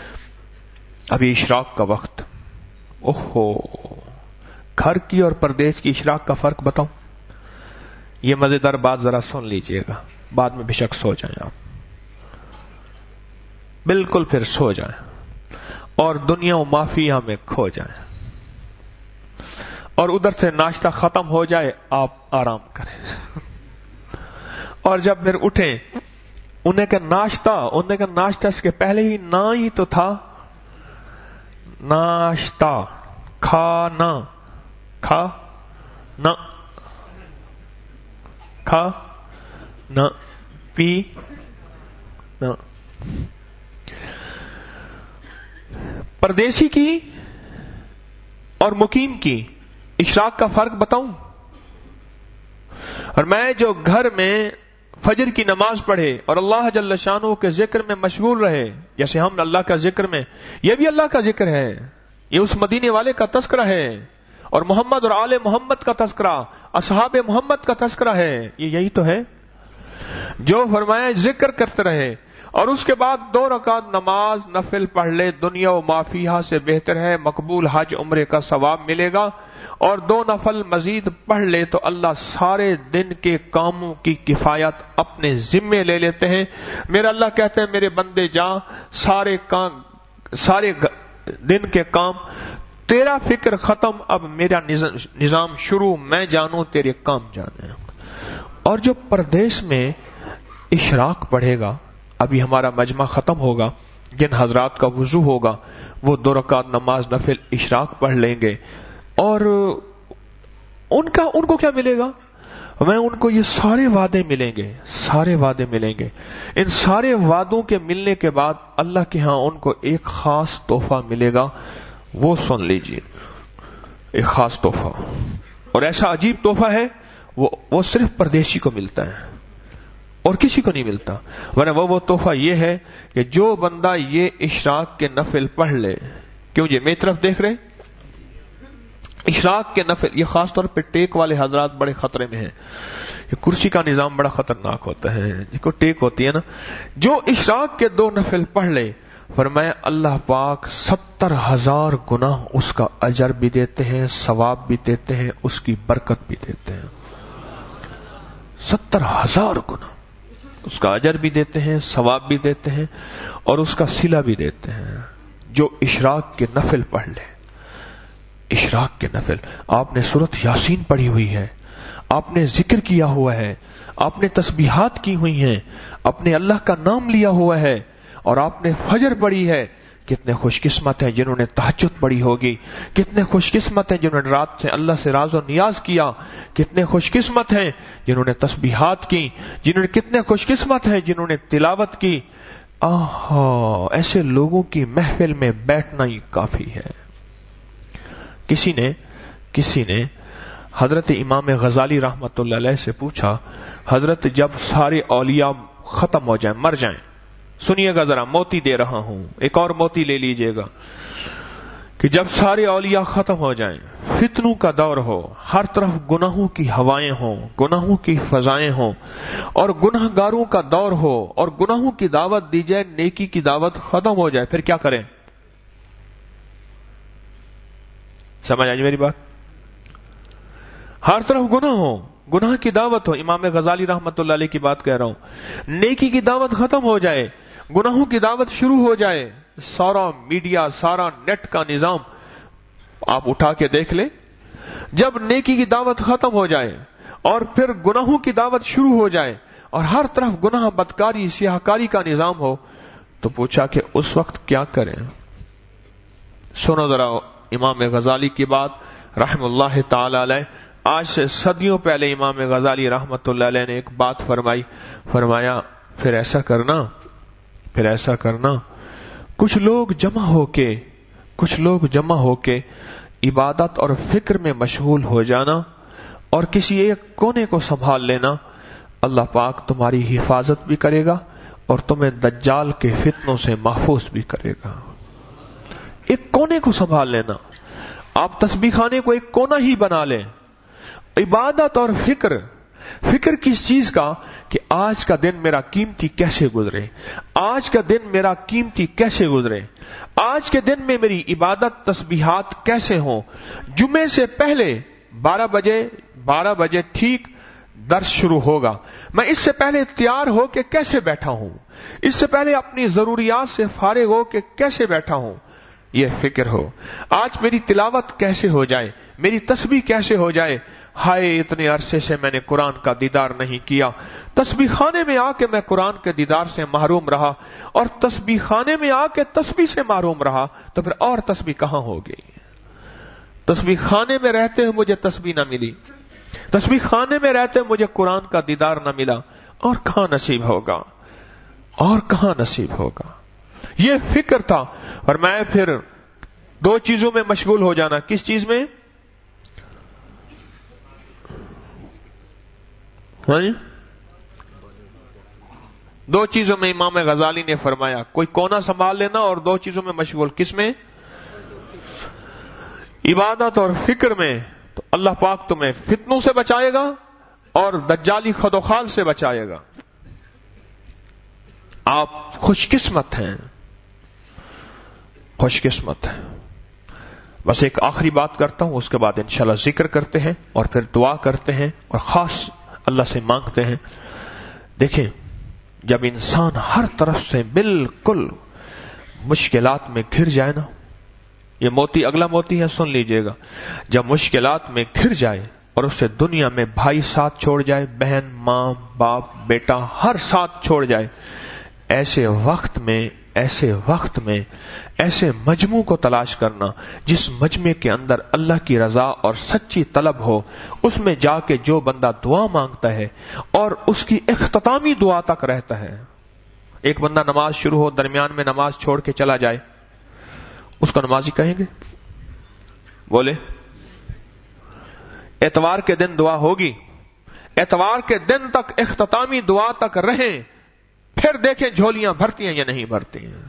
ابھی اشراق کا وقت, اوہو, گھر کی اور پردیس کی اشراق کا فرق بتاؤں. یہ مزیدار بات ذرا سن لیجئے گا, بعد میں بے شک سو جائیں آپ, بالکل پھر سو جائیں اور دنیا و مافیا میں کھو جائیں, اور ادھر سے ناشتہ ختم ہو جائے آپ آرام کریں, اور جب پھر اٹھیں انہیں کا ناشتہ, انہیں کا ناشتہ اس کے پہلے ہی نہ ہی تو تھا, ناشتہ, کھانا, کھا نہ, کھا نہ, پی نہ. پردیسی کی اور مقیم کی اشراق کا فرق بتاؤں. اور میں جو گھر میں فجر کی نماز پڑھے اور اللہ جل شانہ کے ذکر میں مشغول رہے, جیسے ہم اللہ کا ذکر میں, یہ بھی اللہ کا ذکر ہے, یہ اس مدینے والے کا تذکرہ ہے, اور محمد اور آل محمد کا تذکرہ, اصحاب محمد کا تذکرہ ہے. یہ یہی تو ہے جو فرمایا ذکر کرتے رہے, اور اس کے بعد دو رکعت نماز نفل پڑھ لے, دنیا و مافیہ سے بہتر ہے, مقبول حج عمرے کا ثواب ملے گا. اور دو نفل مزید پڑھ لے تو اللہ سارے دن کے کاموں کی کفایت اپنے ذمے لے لیتے ہیں. میرا اللہ کہتے ہیں میرے بندے جا, سارے کام, سارے دن کے کام تیرا فکر ختم، اب میرا نظام شروع، میں جانوں تیرے کام جانے. اور جو پردیس میں اشراق پڑھے گا، ابھی ہمارا مجمع ختم ہوگا، جن حضرات کا وضو ہوگا وہ دو رکعت نماز نفل اشراق پڑھ لیں گے، اور ان کا ان کو کیا ملے گا؟ میں ان کو یہ سارے وعدے ملیں گے، سارے وعدے ملیں گے. ان سارے وعدوں کے ملنے کے بعد اللہ کے ہاں ان کو ایک خاص تحفہ ملے گا. وہ سن لیجئے، ایک خاص تحفہ، اور ایسا عجیب تحفہ ہے وہ وہ صرف پردیسی کو ملتا ہے اور کسی کو نہیں ملتا. ورنہ وہ وہ تحفہ یہ ہے کہ جو بندہ یہ اشراق کے نفل پڑھ لے. کیوں جی میری طرف دیکھ رہے؟ اشراق کے نفل، یہ خاص طور پہ ٹیک والے حضرات بڑے خطرے میں ہیں. یہ کرسی کا نظام بڑا خطرناک ہوتا ہے، جس کو ٹیک ہوتی ہے نا. جو اشراق کے دو نفل پڑھ لے، فرمایا اللہ پاک ستر ہزار گناہ اس کا اجر بھی دیتے ہیں، ثواب بھی دیتے ہیں، اس کی برکت بھی دیتے ہیں. ستر ہزار گناہ اس کا اجر بھی دیتے ہیں، ثواب بھی دیتے ہیں، اور اس کا صلہ بھی دیتے ہیں. جو اشراق کے نفل پڑھ لے، اشراق کے نفل. آپ نے سورۃ یاسین پڑھی ہوئی ہے، آپ نے ذکر کیا ہوا ہے، آپ نے تسبیحات کی ہوئی ہیں، اپنے اللہ کا نام لیا ہوا ہے، اور آپ نے فجر پڑھی ہے. کتنے خوش قسمت ہیں جنہوں نے تہجد پڑھی ہوگی، کتنے خوش قسمت ہیں جنہوں نے رات سے اللہ سے راز و نیاز کیا، کتنے خوش قسمت ہیں جنہوں نے تسبیحات کی، جنہوں نے کتنے خوش قسمت ہیں جنہوں نے تلاوت کی. آہا، ایسے لوگوں کی محفل میں بیٹھنا ہی کافی ہے. کسی نے کسی نے حضرت امام غزالی رحمت اللہ علیہ سے پوچھا، حضرت جب سارے اولیاء ختم ہو جائیں، مر جائیں، سنیے گا ذرا، موتی دے رہا ہوں، ایک اور موتی لے لیجئے گا، کہ جب سارے اولیاء ختم ہو جائیں، فتنوں کا دور ہو، ہر طرف گناہوں کی ہوائیں ہوں، گناہوں کی فضائیں ہوں، اور گناہ گاروں کا دور ہو، اور گناہوں کی دعوت دی جائے، نیکی کی دعوت ختم ہو جائے، پھر کیا کریں؟ سمجھ آئی میری بات؟ ہر طرف گناہ ہو، گناہ کی دعوت ہو. امام غزالی رحمت اللہ علیہ کی بات کہہ رہا ہوں. نیکی کی دعوت ختم ہو جائے، گناہوں کی دعوت شروع ہو جائے. سارا میڈیا، سارا نیٹ کا نظام آپ اٹھا کے دیکھ لیں. جب نیکی کی دعوت ختم ہو جائے اور پھر گناہوں کی دعوت شروع ہو جائے اور ہر طرف گناہ، بدکاری، سیاہکاری کا نظام ہو، تو پوچھا کہ اس وقت کیا کریں؟ سنو ذرا امام غزالی کی بات رحم اللہ تعالی علیہ. آج سے صدیوں پہلے امام غزالی رحمت اللہ علیہ نے ایک بات فرمائی. فرمایا پھر ایسا کرنا پھر ایسا کرنا کچھ لوگ جمع ہو کے کچھ لوگ جمع ہو کے عبادت اور فکر میں مشغول ہو جانا اور کسی ایک کونے کو سنبھال لینا. اللہ پاک تمہاری حفاظت بھی کرے گا اور تمہیں دجال کے فتنوں سے محفوظ بھی کرے گا. ایک کونے کو سنبھال لینا. آپ تسبیح خانے کو ایک کونا ہی بنا لیں. عبادت اور فکر فکر کس چیز کا؟ کہ آج کا دن میرا قیمتی کیسے گزرے، آج کا دن میرا قیمتی کیسے گزرے، آج کے دن میں میری عبادت تسبیحات کیسے ہوں. جمعے سے پہلے بارہ بجے بارہ بجے ٹھیک درس شروع ہوگا، میں اس سے پہلے تیار ہو کے کیسے بیٹھا ہوں، اس سے پہلے اپنی ضروریات سے فارغ ہو کے کیسے بیٹھا ہوں. یہ فکر ہو. آج میری تلاوت کیسے ہو جائے، میری تسبیح کیسے ہو جائے. ہائے اتنے عرصے سے میں نے قرآن کا دیدار نہیں کیا، تسبیح خانے میں آ کے میں قرآن کے دیدار سے محروم رہا، اور تسبیح خانے میں آ کے تسبیح سے محروم رہا، تو پھر اور تسبیح کہاں ہوگی؟ تسبیح خانے میں رہتے ہوئے مجھے تسبیح نہ ملی، تسبیح خانے میں رہتے ہوئے مجھے قرآن کا دیدار نہ ملا، اور کہاں نصیب ہوگا اور کہاں نصیب ہوگا. یہ فکر تھا. اور میں پھر دو چیزوں میں مشغول ہو جانا. کس چیز میں؟ ہاں جی؟ دو چیزوں میں امام غزالی نے فرمایا، کوئی کونا سنبھال لینا اور دو چیزوں میں مشغول. کس میں؟ عبادت اور فکر میں. تو اللہ پاک تمہیں فتنوں سے بچائے گا اور دجالی خدوخال سے بچائے گا. آپ خوش قسمت ہیں، خوش قسمت ہیں. بس ایک آخری بات کرتا ہوں، اس کے بعد انشاءاللہ ذکر کرتے ہیں اور پھر دعا کرتے ہیں اور خاص اللہ سے مانگتے ہیں. دیکھیں، جب انسان ہر طرف سے بالکل مشکلات میں گھر جائے نا، یہ موتی اگلا موتی ہے، سن لیجئے گا. جب مشکلات میں گھر جائے اور اسے دنیا میں بھائی ساتھ چھوڑ جائے، بہن، ماں، باپ، بیٹا، ہر ساتھ چھوڑ جائے، ایسے وقت میں ایسے وقت میں ایسے مجموع کو تلاش کرنا جس مجمع کے اندر اللہ کی رضا اور سچی طلب ہو. اس میں جا کے جو بندہ دعا مانگتا ہے اور اس کی اختتامی دعا تک رہتا ہے. ایک بندہ نماز شروع ہو، درمیان میں نماز چھوڑ کے چلا جائے، اس کو نمازی کہیں گے؟ بولے. اتوار کے دن دعا ہوگی، اتوار کے دن تک اختتامی دعا تک رہیں، پھر دیکھیں جھولیاں بھرتی ہیں یا نہیں بھرتی ہیں.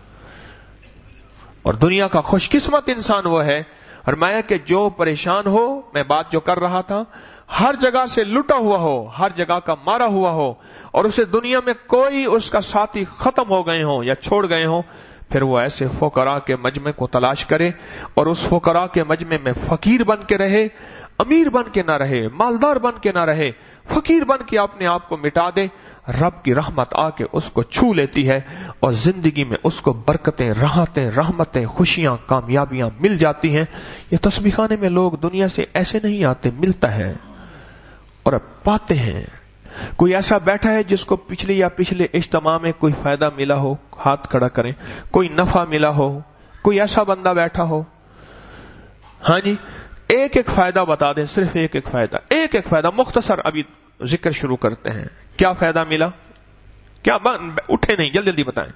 اور دنیا کا خوش قسمت انسان وہ ہے، فرمایا کہ جو پریشان ہو، میں بات جو کر رہا تھا، ہر جگہ سے لٹا ہوا ہو، ہر جگہ کا مارا ہوا ہو، اور اسے دنیا میں کوئی اس کا ساتھی ختم ہو گئے ہوں یا چھوڑ گئے ہوں، پھر وہ ایسے فقراء کے مجمع کو تلاش کرے اور اس فقراء کے مجمع میں فقیر بن کے رہے، امیر بن کے نہ رہے، مالدار بن کے نہ رہے، فقیر بن کے اپنے آپ کو مٹا دے. رب کی رحمت آ کے اس کو چھو لیتی ہے اور زندگی میں اس کو برکتیں، راحتیں، رحمتیں، خوشیاں، کامیابیاں مل جاتی ہیں. یہ تسبیح خانے میں لوگ دنیا سے ایسے نہیں آتے، ملتا ہے اور اب پاتے ہیں. کوئی ایسا بیٹھا ہے جس کو پچھلے یا پچھلے اجتماع میں کوئی فائدہ ملا ہو؟ ہاتھ کھڑا کریں. کوئی نفع ملا ہو؟ کوئی ایسا بندہ بیٹھا ہو؟ ہاں جی، ایک ایک فائدہ بتا دیں، صرف ایک ایک فائدہ، ایک ایک فائدہ مختصر. ابھی ذکر شروع کرتے ہیں. کیا فائدہ ملا؟ کیا؟ اٹھے نہیں، جلدی جلدی بتائیں.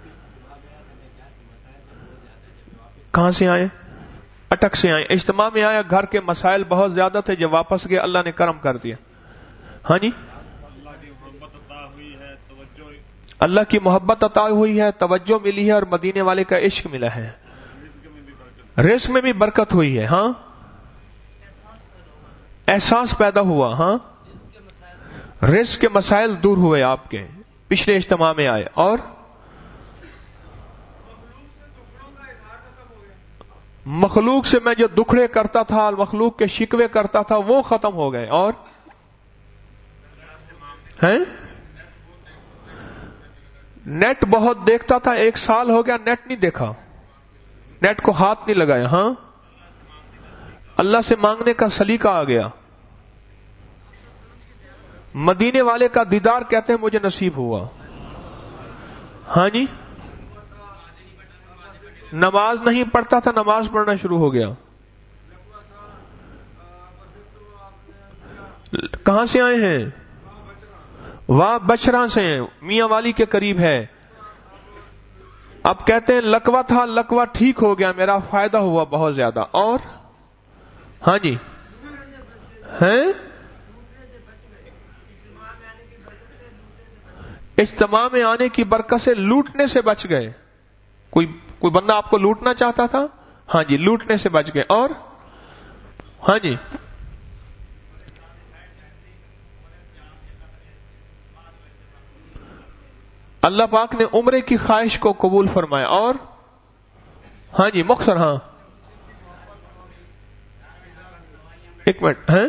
کہاں سے آئے؟ اٹک سے آئے. اجتماع میں آیا، گھر کے مسائل بہت زیادہ تھے، جب واپس گئے اللہ نے کرم کر دیا. ہاں جی، اللہ کی محبت عطا ہوئی ہے، توجہ ملی ہے، اور مدینے والے کا عشق ملا ہے. رزق میں بھی برکت ہوئی ہے. ہاں، احساس پیدا ہوا. ہاں، رزق کے مسائل دور ہوئے آپ کے، پچھلے اجتماع میں آئے. اور مخلوق سے میں جو دکھڑے کرتا تھا، مخلوق کے شکوے کرتا تھا، وہ ختم ہو گئے. اور ہیں نیٹ بہت دیکھتا تھا، ایک سال ہو گیا نیٹ نہیں دیکھا، نیٹ کو ہاتھ نہیں لگایا. ہاں، اللہ سے مانگنے کا سلیقہ آ گیا. مدینے والے کا دیدار کہتے ہیں مجھے نصیب ہوا. ہاں جی، نماز نہیں پڑھتا تھا، نماز پڑھنا شروع ہو گیا. کہاں سے آئے ہیں؟ وہاں بچرا سے، میاں والی کے قریب ہے. اب کہتے ہیں لکوا تھا، لکوا ٹھیک ہو گیا، میرا فائدہ ہوا بہت زیادہ. اور ہاں جی، ہیں اجتماع میں آنے کی برکت سے لوٹنے سے بچ گئے. کوئی کوئی بندہ آپ کو لوٹنا چاہتا تھا، ہاں جی، لوٹنے سے بچ گئے. اور ہاں جی، اللہ پاک نے عمرے کی خواہش کو قبول فرمایا. اور ہاں جی، مختصر. ہاں، ایک منٹ. ہیں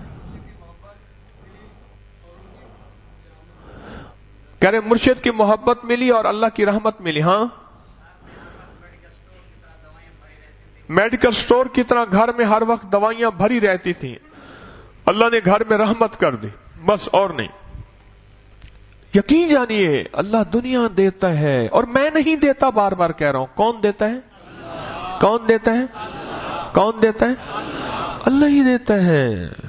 کہہ رہے مرشد کی محبت ملی اور اللہ کی رحمت ملی. ہاں، میڈیکل سٹور کی طرح گھر میں ہر وقت دوائیاں بھری رہتی تھیں، اللہ نے گھر میں رحمت کر دی، بس اور نہیں. یقین جانیے اللہ دنیا دیتا ہے اور میں نہیں دیتا، بار بار کہہ رہا ہوں. کون دیتا ہے؟ کون دیتا ہے؟ کون دیتا ہے؟ اللہ ہی دیتا ہے.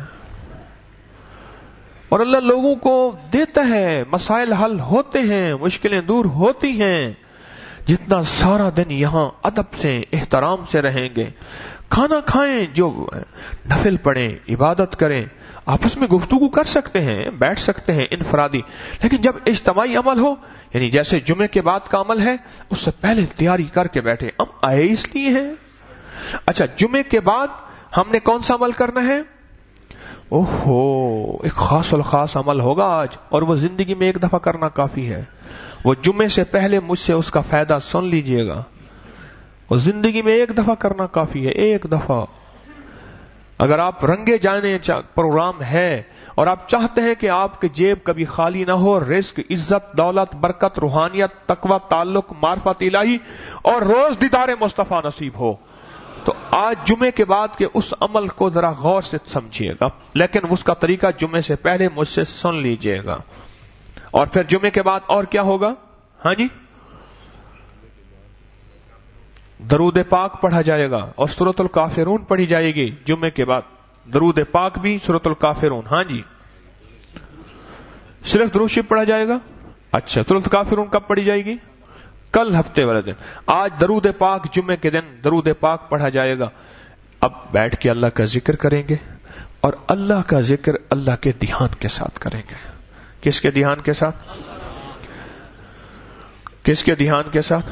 اور اللہ لوگوں کو دیتا ہے، مسائل حل ہوتے ہیں، مشکلیں دور ہوتی ہیں. جتنا سارا دن یہاں ادب سے، احترام سے رہیں گے، کھانا کھائیں، جو نفل پڑھیں، عبادت کریں، آپس میں گفتگو کر سکتے ہیں، بیٹھ سکتے ہیں انفرادی، لیکن جب اجتماعی عمل ہو، یعنی جیسے جمعے کے بعد کا عمل ہے، اس سے پہلے تیاری کر کے بیٹھے. ہم آئے اس لیے ہیں. اچھا، جمعے کے بعد ہم نے کون سا عمل کرنا ہے؟ اوہو، ایک خاص الخاص عمل ہوگا آج، اور وہ زندگی میں ایک دفعہ کرنا کافی ہے. وہ جمعے سے پہلے مجھ سے اس کا فائدہ سن لیجئے گا. وہ زندگی میں ایک دفعہ کرنا کافی ہے، ایک دفعہ. اگر آپ رنگے جانے پروگرام ہے اور آپ چاہتے ہیں کہ آپ کی جیب کبھی خالی نہ ہو، رزق، عزت، دولت، برکت، روحانیت، تقوی، تعلق، معرفت الہی اور روز دیدار مصطفیٰ نصیب ہو، تو آج جمعے کے بعد کے اس عمل کو ذرا غور سے سمجھیے گا، لیکن اس کا طریقہ جمعے سے پہلے مجھ سے سن لیجئے گا. اور پھر جمعے کے بعد اور کیا ہوگا؟ ہاں جی، درود پاک پڑھا جائے گا اور سورۃ الکافرون پڑھی جائے گی جمعے کے بعد. درود پاک بھی، سورۃ الکافرون. ہاں جی، صرف درود شریف پڑھا جائے گا. اچھا، سورۃ الکافرون کب پڑھی جائے گی؟ کل ہفتے والے دن. آج درود پاک جمعے کے دن درود پاک پڑھا جائے گا. اب بیٹھ کے اللہ کا ذکر کریں گے، اور اللہ کا ذکر اللہ کے دھیان کے ساتھ کریں گے. کس کے دھیان کے ساتھ؟ کس کے دھیان کے ساتھ؟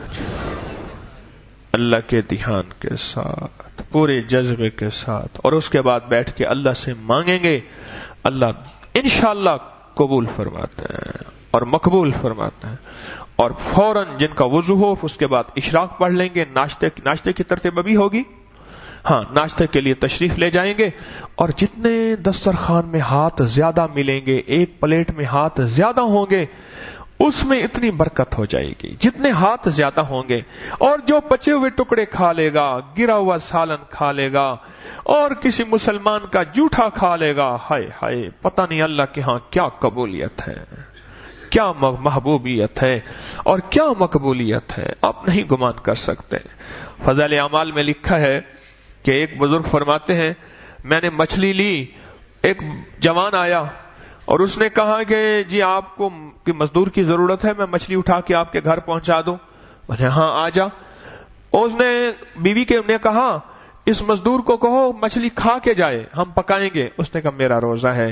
اللہ کے دھیان کے ساتھ، پورے جذبے کے ساتھ. اور اس کے بعد بیٹھ کے اللہ سے مانگیں گے. اللہ انشاءاللہ قبول فرماتے ہیں اور مقبول فرماتے ہیں. اور فوراً جن کا وضو ہو اس کے بعد اشراق پڑھ لیں گے. ناشتے ناشتے کی ترتیب ابھی ہوگی. ہاں، ناشتے کے لیے تشریف لے جائیں گے. اور جتنے دسترخوان میں ہاتھ زیادہ ملیں گے، ایک پلیٹ میں ہاتھ زیادہ ہوں گے، اس میں اتنی برکت ہو جائے گی جتنے ہاتھ زیادہ ہوں گے. اور جو بچے ہوئے ٹکڑے کھا لے گا، گرا ہوا سالن کھا لے گا، اور کسی مسلمان کا جھوٹا کھا لے گا، ہائے ہائے، پتہ نہیں اللہ کے ہاں کیا قبولیت ہے، کیا محبوبیت ہے اور کیا مقبولیت ہے، آپ نہیں گمان کر سکتے. فضائل اعمال میں لکھا ہے کہ ایک بزرگ فرماتے ہیں، میں نے مچھلی لی، ایک جوان آیا اور اس نے کہا کہ جی آپ کو مزدور کی ضرورت ہے، میں مچھلی اٹھا کے آپ کے گھر پہنچا دوں. میں نے ہاں آ جا. اس نے بیوی کے نے کہا اس مزدور کو کہو مچھلی کھا کے جائے، ہم پکائیں گے. اس نے کہا میرا روزہ ہے.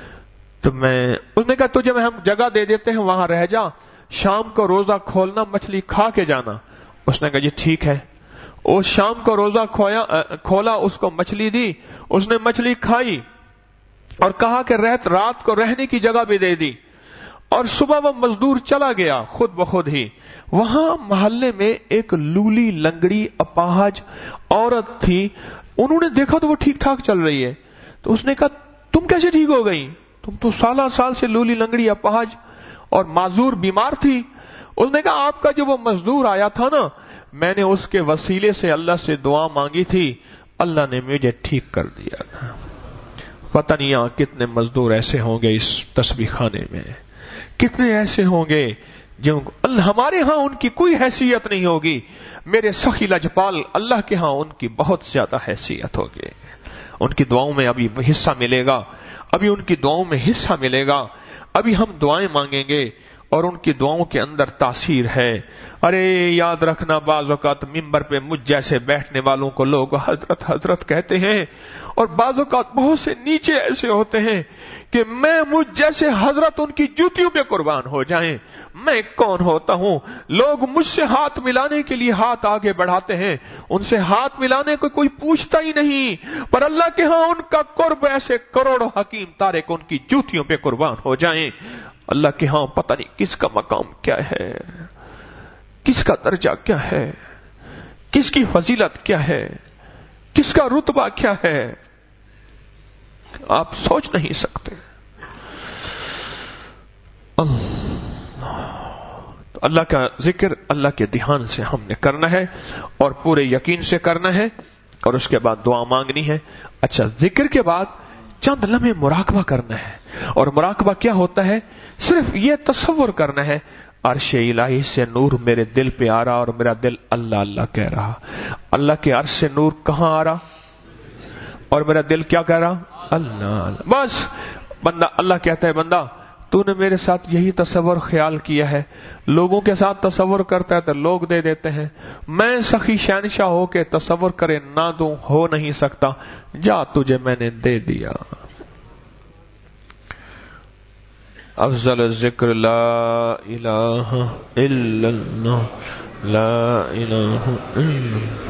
تو میں اس نے کہا تجھے میں ہم جگہ دے دیتے ہیں، وہاں رہ جا، شام کو روزہ کھولنا، مچھلی کھا کے جانا. اس نے کہا جی ٹھیک ہے. وہ شام کو روزہ کھویا کھولا، اس کو مچھلی دی، اس نے مچھلی کھائی اور کہا کہ رات رات کو رہنے کی جگہ بھی دے دی. اور صبح وہ مزدور چلا گیا خود بخود ہی. وہاں محلے میں ایک لولی لنگڑی اپاہج عورت تھی. انہوں نے دیکھا تو وہ ٹھیک ٹھاک چل رہی ہے. تو اس نے کہا تم کیسے ٹھیک ہو گئی؟ تم تو سالہ سال سے لولی لنگڑی اپاہج اور معذور بیمار تھی. اس نے کہا آپ کا جو وہ مزدور آیا تھا نا، میں نے اس کے وسیلے سے اللہ سے دعا مانگی تھی، اللہ نے مجھے ٹھیک کر دیا. پتہ نہیں یہاں کتنے مزدور ایسے ہوں گے اس تسبیح خانے میں، کتنے ایسے ہوں گے جو ہمارے ہاں ان کی کوئی حیثیت نہیں ہوگی، میرے سخی لجپال اللہ کے ہاں ان کی بہت زیادہ حیثیت ہوگی. ان کی دعاؤں میں ابھی حصہ ملے گا، ابھی ان کی دعاؤں میں حصہ ملے گا. ابھی ہم دعائیں مانگیں گے اور ان کی دعاؤں کے اندر تاثیر ہے. ارے یاد رکھنا، بعض اوقات ممبر پہ مجھ جیسے بیٹھنے والوں کو لوگ حضرت حضرت کہتے ہیں، اور بعض اوقات بہت سے نیچے ایسے ہوتے ہیں کہ میں مجھ جیسے حضرت ان کی جوتیوں پہ قربان ہو جائیں. میں کون ہوتا ہوں؟ لوگ مجھ سے ہاتھ ملانے کے لیے ہاتھ آگے بڑھاتے ہیں، ان سے ہاتھ ملانے کو کوئی پوچھتا ہی نہیں، پر اللہ کے ہاں ان کا قرب ایسے کروڑوں حکیم تارک ان کی جوتیوں پہ قربان ہو جائیں. اللہ کے ہاں پتہ نہیں کس کا مقام کیا ہے، کس کا درجہ کیا ہے، کس کی فضیلت کیا ہے، کس کا رتبہ کیا ہے، آپ سوچ نہیں سکتے. اللہ تو اللہ کا ذکر اللہ کے دھیان سے ہم نے کرنا ہے اور پورے یقین سے کرنا ہے، اور اس کے بعد دعا مانگنی ہے. اچھا، ذکر کے بعد چند لمحے مراقبہ کرنا ہے. اور مراقبہ کیا ہوتا ہے؟ صرف یہ تصور کرنا ہے عرش الہی سے نور میرے دل پہ آ رہا اور میرا دل اللہ اللہ کہہ رہا. اللہ کے عرش سے نور کہاں آ رہا اور میرا دل کیا کہہ رہا؟ اللہ اللہ. بس بندہ اللہ کہتا ہے بندہ تو نے میرے ساتھ یہی تصور خیال کیا ہے. لوگوں کے ساتھ تصور کرتا ہے تو لوگ دے دیتے ہیں، میں سخی شہنشاہ ہو کے تصور کرے نہ دوں ہو نہیں سکتا. جا تجھے میں نے دے دیا. افضل الذکر لا الہ الا اللہ، لا الہ الا اللہ.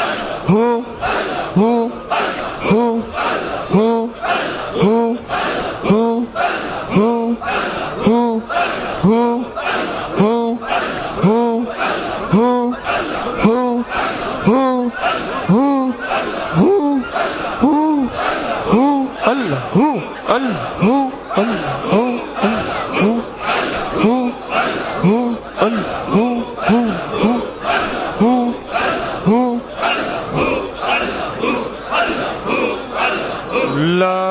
ہو ہو ہو ہو ہو ہو ہو ہو ہو ہو ہو ہو ہو ہو ہو ہو ہو ہو اللہ ہو اللہ ہو اللہ ہو اللہ ہو ہو ہو اللہ ہو ہو ہو ہو ہو لا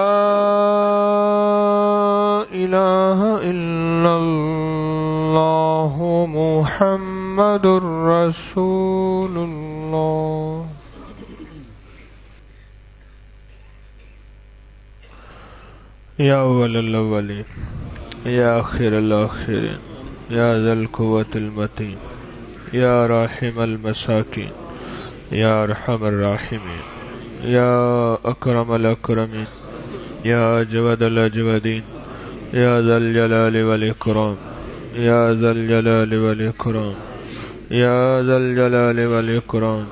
الہ الا اللہ محمد رسول اللہ. یا اول الاولین یا آخر الاخرین یا ذا القوة المتین یا راحم المساکین یا ارحم الراحمین یا اکرم الاکرمین یا اجود الاجودین یا ذا الجلال والاکرام یا ذا الجلال والاکرام یا ذا الجلال والاکرام.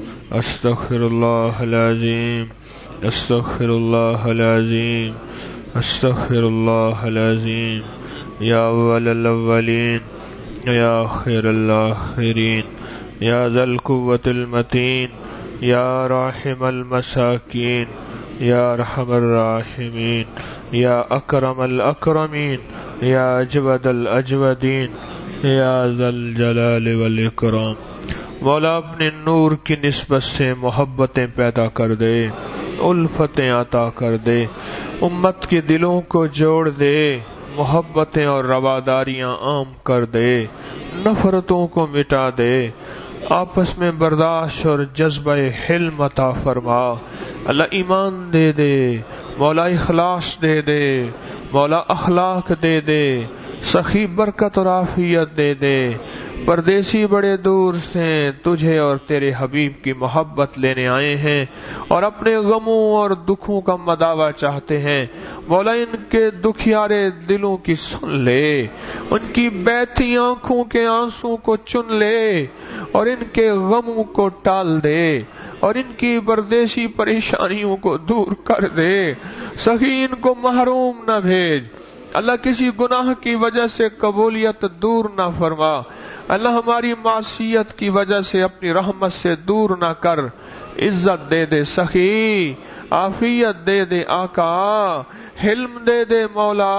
استغفر اللہ العظیم استغفر اللہ العظیم استغفر اللہ العظیم. یا اول الاولین یا آخر الاخرین یا ذا القوة المتین یا راحم المساکین یا ارحم الراحمین یا اکرم الاکرمین یا اجود الاجودین یا ذا الجلال والاکرام. مولا اپنے نور کی نسبت سے محبتیں پیدا کر دے، الفتیں عطا کر دے، امت کے دلوں کو جوڑ دے، محبتیں اور رواداریاں عام کر دے، نفرتوں کو مٹا دے، آپس میں برداشت اور جذبہ حلم عطا فرما. اللہ ایمان دے دے، مولا اخلاص دے دے، مولا اخلاق دے دے، سخی برکت اور عافیت دے دے. پردیسی بڑے دور سے تجھے اور تیرے حبیب کی محبت لینے آئے ہیں اور اپنے غموں اور دکھوں کا مداوع چاہتے ہیں. مولا ان کے دکھیارے دلوں کی سن لے، ان کی بیٹھی آنکھوں کے آنسوں کو چن لے اور ان کے غموں کو ٹال دے اور ان کی پردیسی پریشانیوں کو دور کر دے. سخی ان کو محروم نہ بھیج اللہ، کسی گناہ کی وجہ سے قبولیت دور نہ فرما اللہ، ہماری معصیت کی وجہ سے اپنی رحمت سے دور نہ کر. عزت دے دے سخی، عافیت دے دے آقا، حلم دے دے مولا،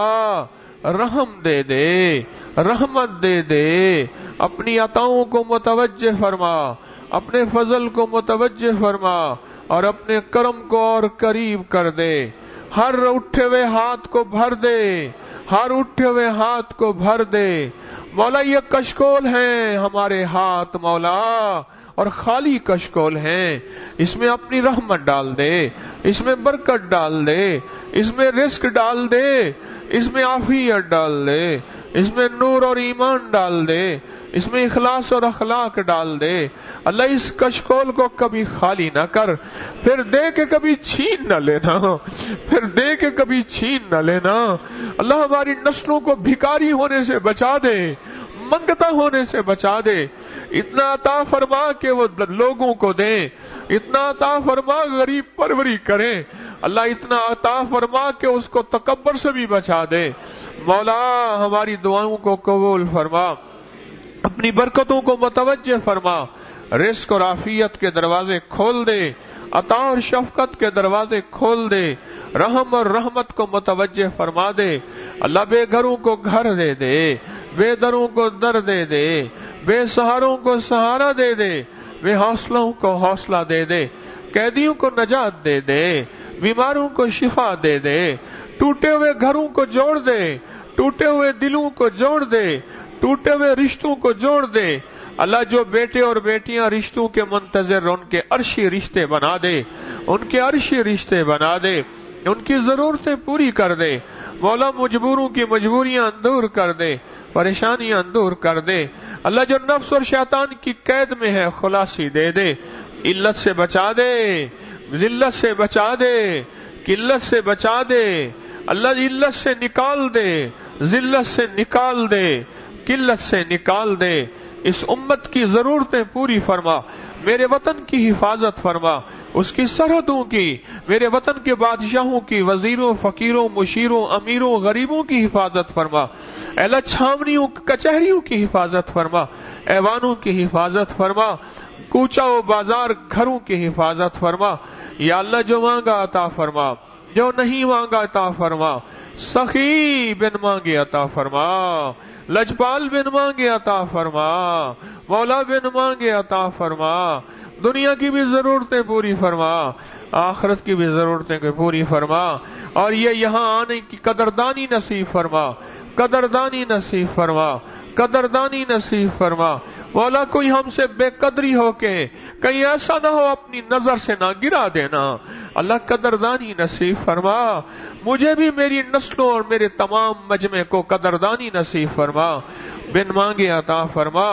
رحم دے دے، رحمت دے دے. اپنی عطاؤں کو متوجہ فرما، اپنے فضل کو متوجہ فرما اور اپنے کرم کو اور قریب کر دے. ہر اٹھے ہوئے ہاتھ کو بھر دے، ہر اٹھے ہوئے ہاتھ کو بھر دے. مولا یہ کشکول ہیں ہمارے ہاتھ مولا، اور خالی کشکول ہیں، اس میں اپنی رحمت ڈال دے، اس میں برکت ڈال دے، اس میں رزق ڈال دے، اس میں عافیت ڈال دے، اس میں نور اور ایمان ڈال دے، اس میں اخلاص اور اخلاق ڈال دے. اللہ اس کشکول کو کبھی خالی نہ کر، پھر دے کے کبھی چھین نہ لینا، پھر دے کے کبھی چھین نہ لینا. اللہ ہماری نسلوں کو بھکاری ہونے سے بچا دے، منگتا ہونے سے بچا دے. اتنا عطا فرما کہ وہ لوگوں کو دیں، اتنا عطا فرما غریب پروری کریں. اللہ اتنا عطا فرما کہ اس کو تکبر سے بھی بچا دے. مولا ہماری دعاؤں کو قبول فرما، اپنی برکتوں کو متوجہ فرما، رزق اور عافیت کے دروازے کھول دے، عطا اور شفقت کے دروازے کھول دے، رحم اور رحمت کو متوجہ فرما دے. اللہ بے گھروں کو گھر دے دے، بے دروں کو در دے دے، بے سہاروں کو سہارا دے دے، بے حوصلوں کو حوصلہ دے دے، قیدیوں کو نجات دے دے، بیماروں کو شفا دے دے، ٹوٹے ہوئے گھروں کو جوڑ دے، ٹوٹے ہوئے دلوں کو جوڑ دے، ٹوٹے ہوئے رشتوں کو جوڑ دے. اللہ جو بیٹے اور بیٹیاں رشتوں کے منتظر، ان کے عرشی رشتے بنا دے، ان کے عرشی رشتے بنا دے، ان کی ضرورتیں پوری کر دے. مولا مجبوروں کی مجبوریاں دور کر دے، پریشانیاں دور کر دے. اللہ جو نفس اور شیطان کی قید میں ہے خلاصی دے دے، علت سے بچا دے، ذلت سے بچا دے، قلت سے بچا دے. اللہ علت سے نکال دے، ذلت سے نکال دے، قلت سے نکال دے. اس امت کی ضرورتیں پوری فرما، میرے وطن کی حفاظت فرما، اس کی سرحدوں کی، میرے وطن کے بادشاہوں کی، وزیروں، فقیروں، مشیروں، امیروں، غریبوں کی حفاظت فرما، اے اللہ چھاونیوں کچہریوں کی حفاظت فرما، ایوانوں کی حفاظت فرما، کوچہ و بازار گھروں کی حفاظت فرما۔ یا اللہ جو مانگا عطا فرما، جو نہیں مانگا عطا فرما، سخی بن مانگے عطا فرما، لجپال بن مانگے عطا فرما، مولا بن مانگے عطا فرما، دنیا کی بھی ضرورتیں پوری فرما، آخرت کی بھی ضرورتیں کو پوری فرما، اور یہ یہاں آنے کی قدردانی نصیب فرما، قدردانی نصیب فرما، قدردانی نصیب فرما۔ مولا کوئی ہم سے بے قدری ہو کے کہیں ایسا نہ ہو اپنی نظر سے نہ گرا دینا، اللہ قدردانی نصیب فرما، مجھے بھی میری نسلوں اور میرے تمام مجمع کو قدردانی نصیب فرما، بن مانگے عطا فرما۔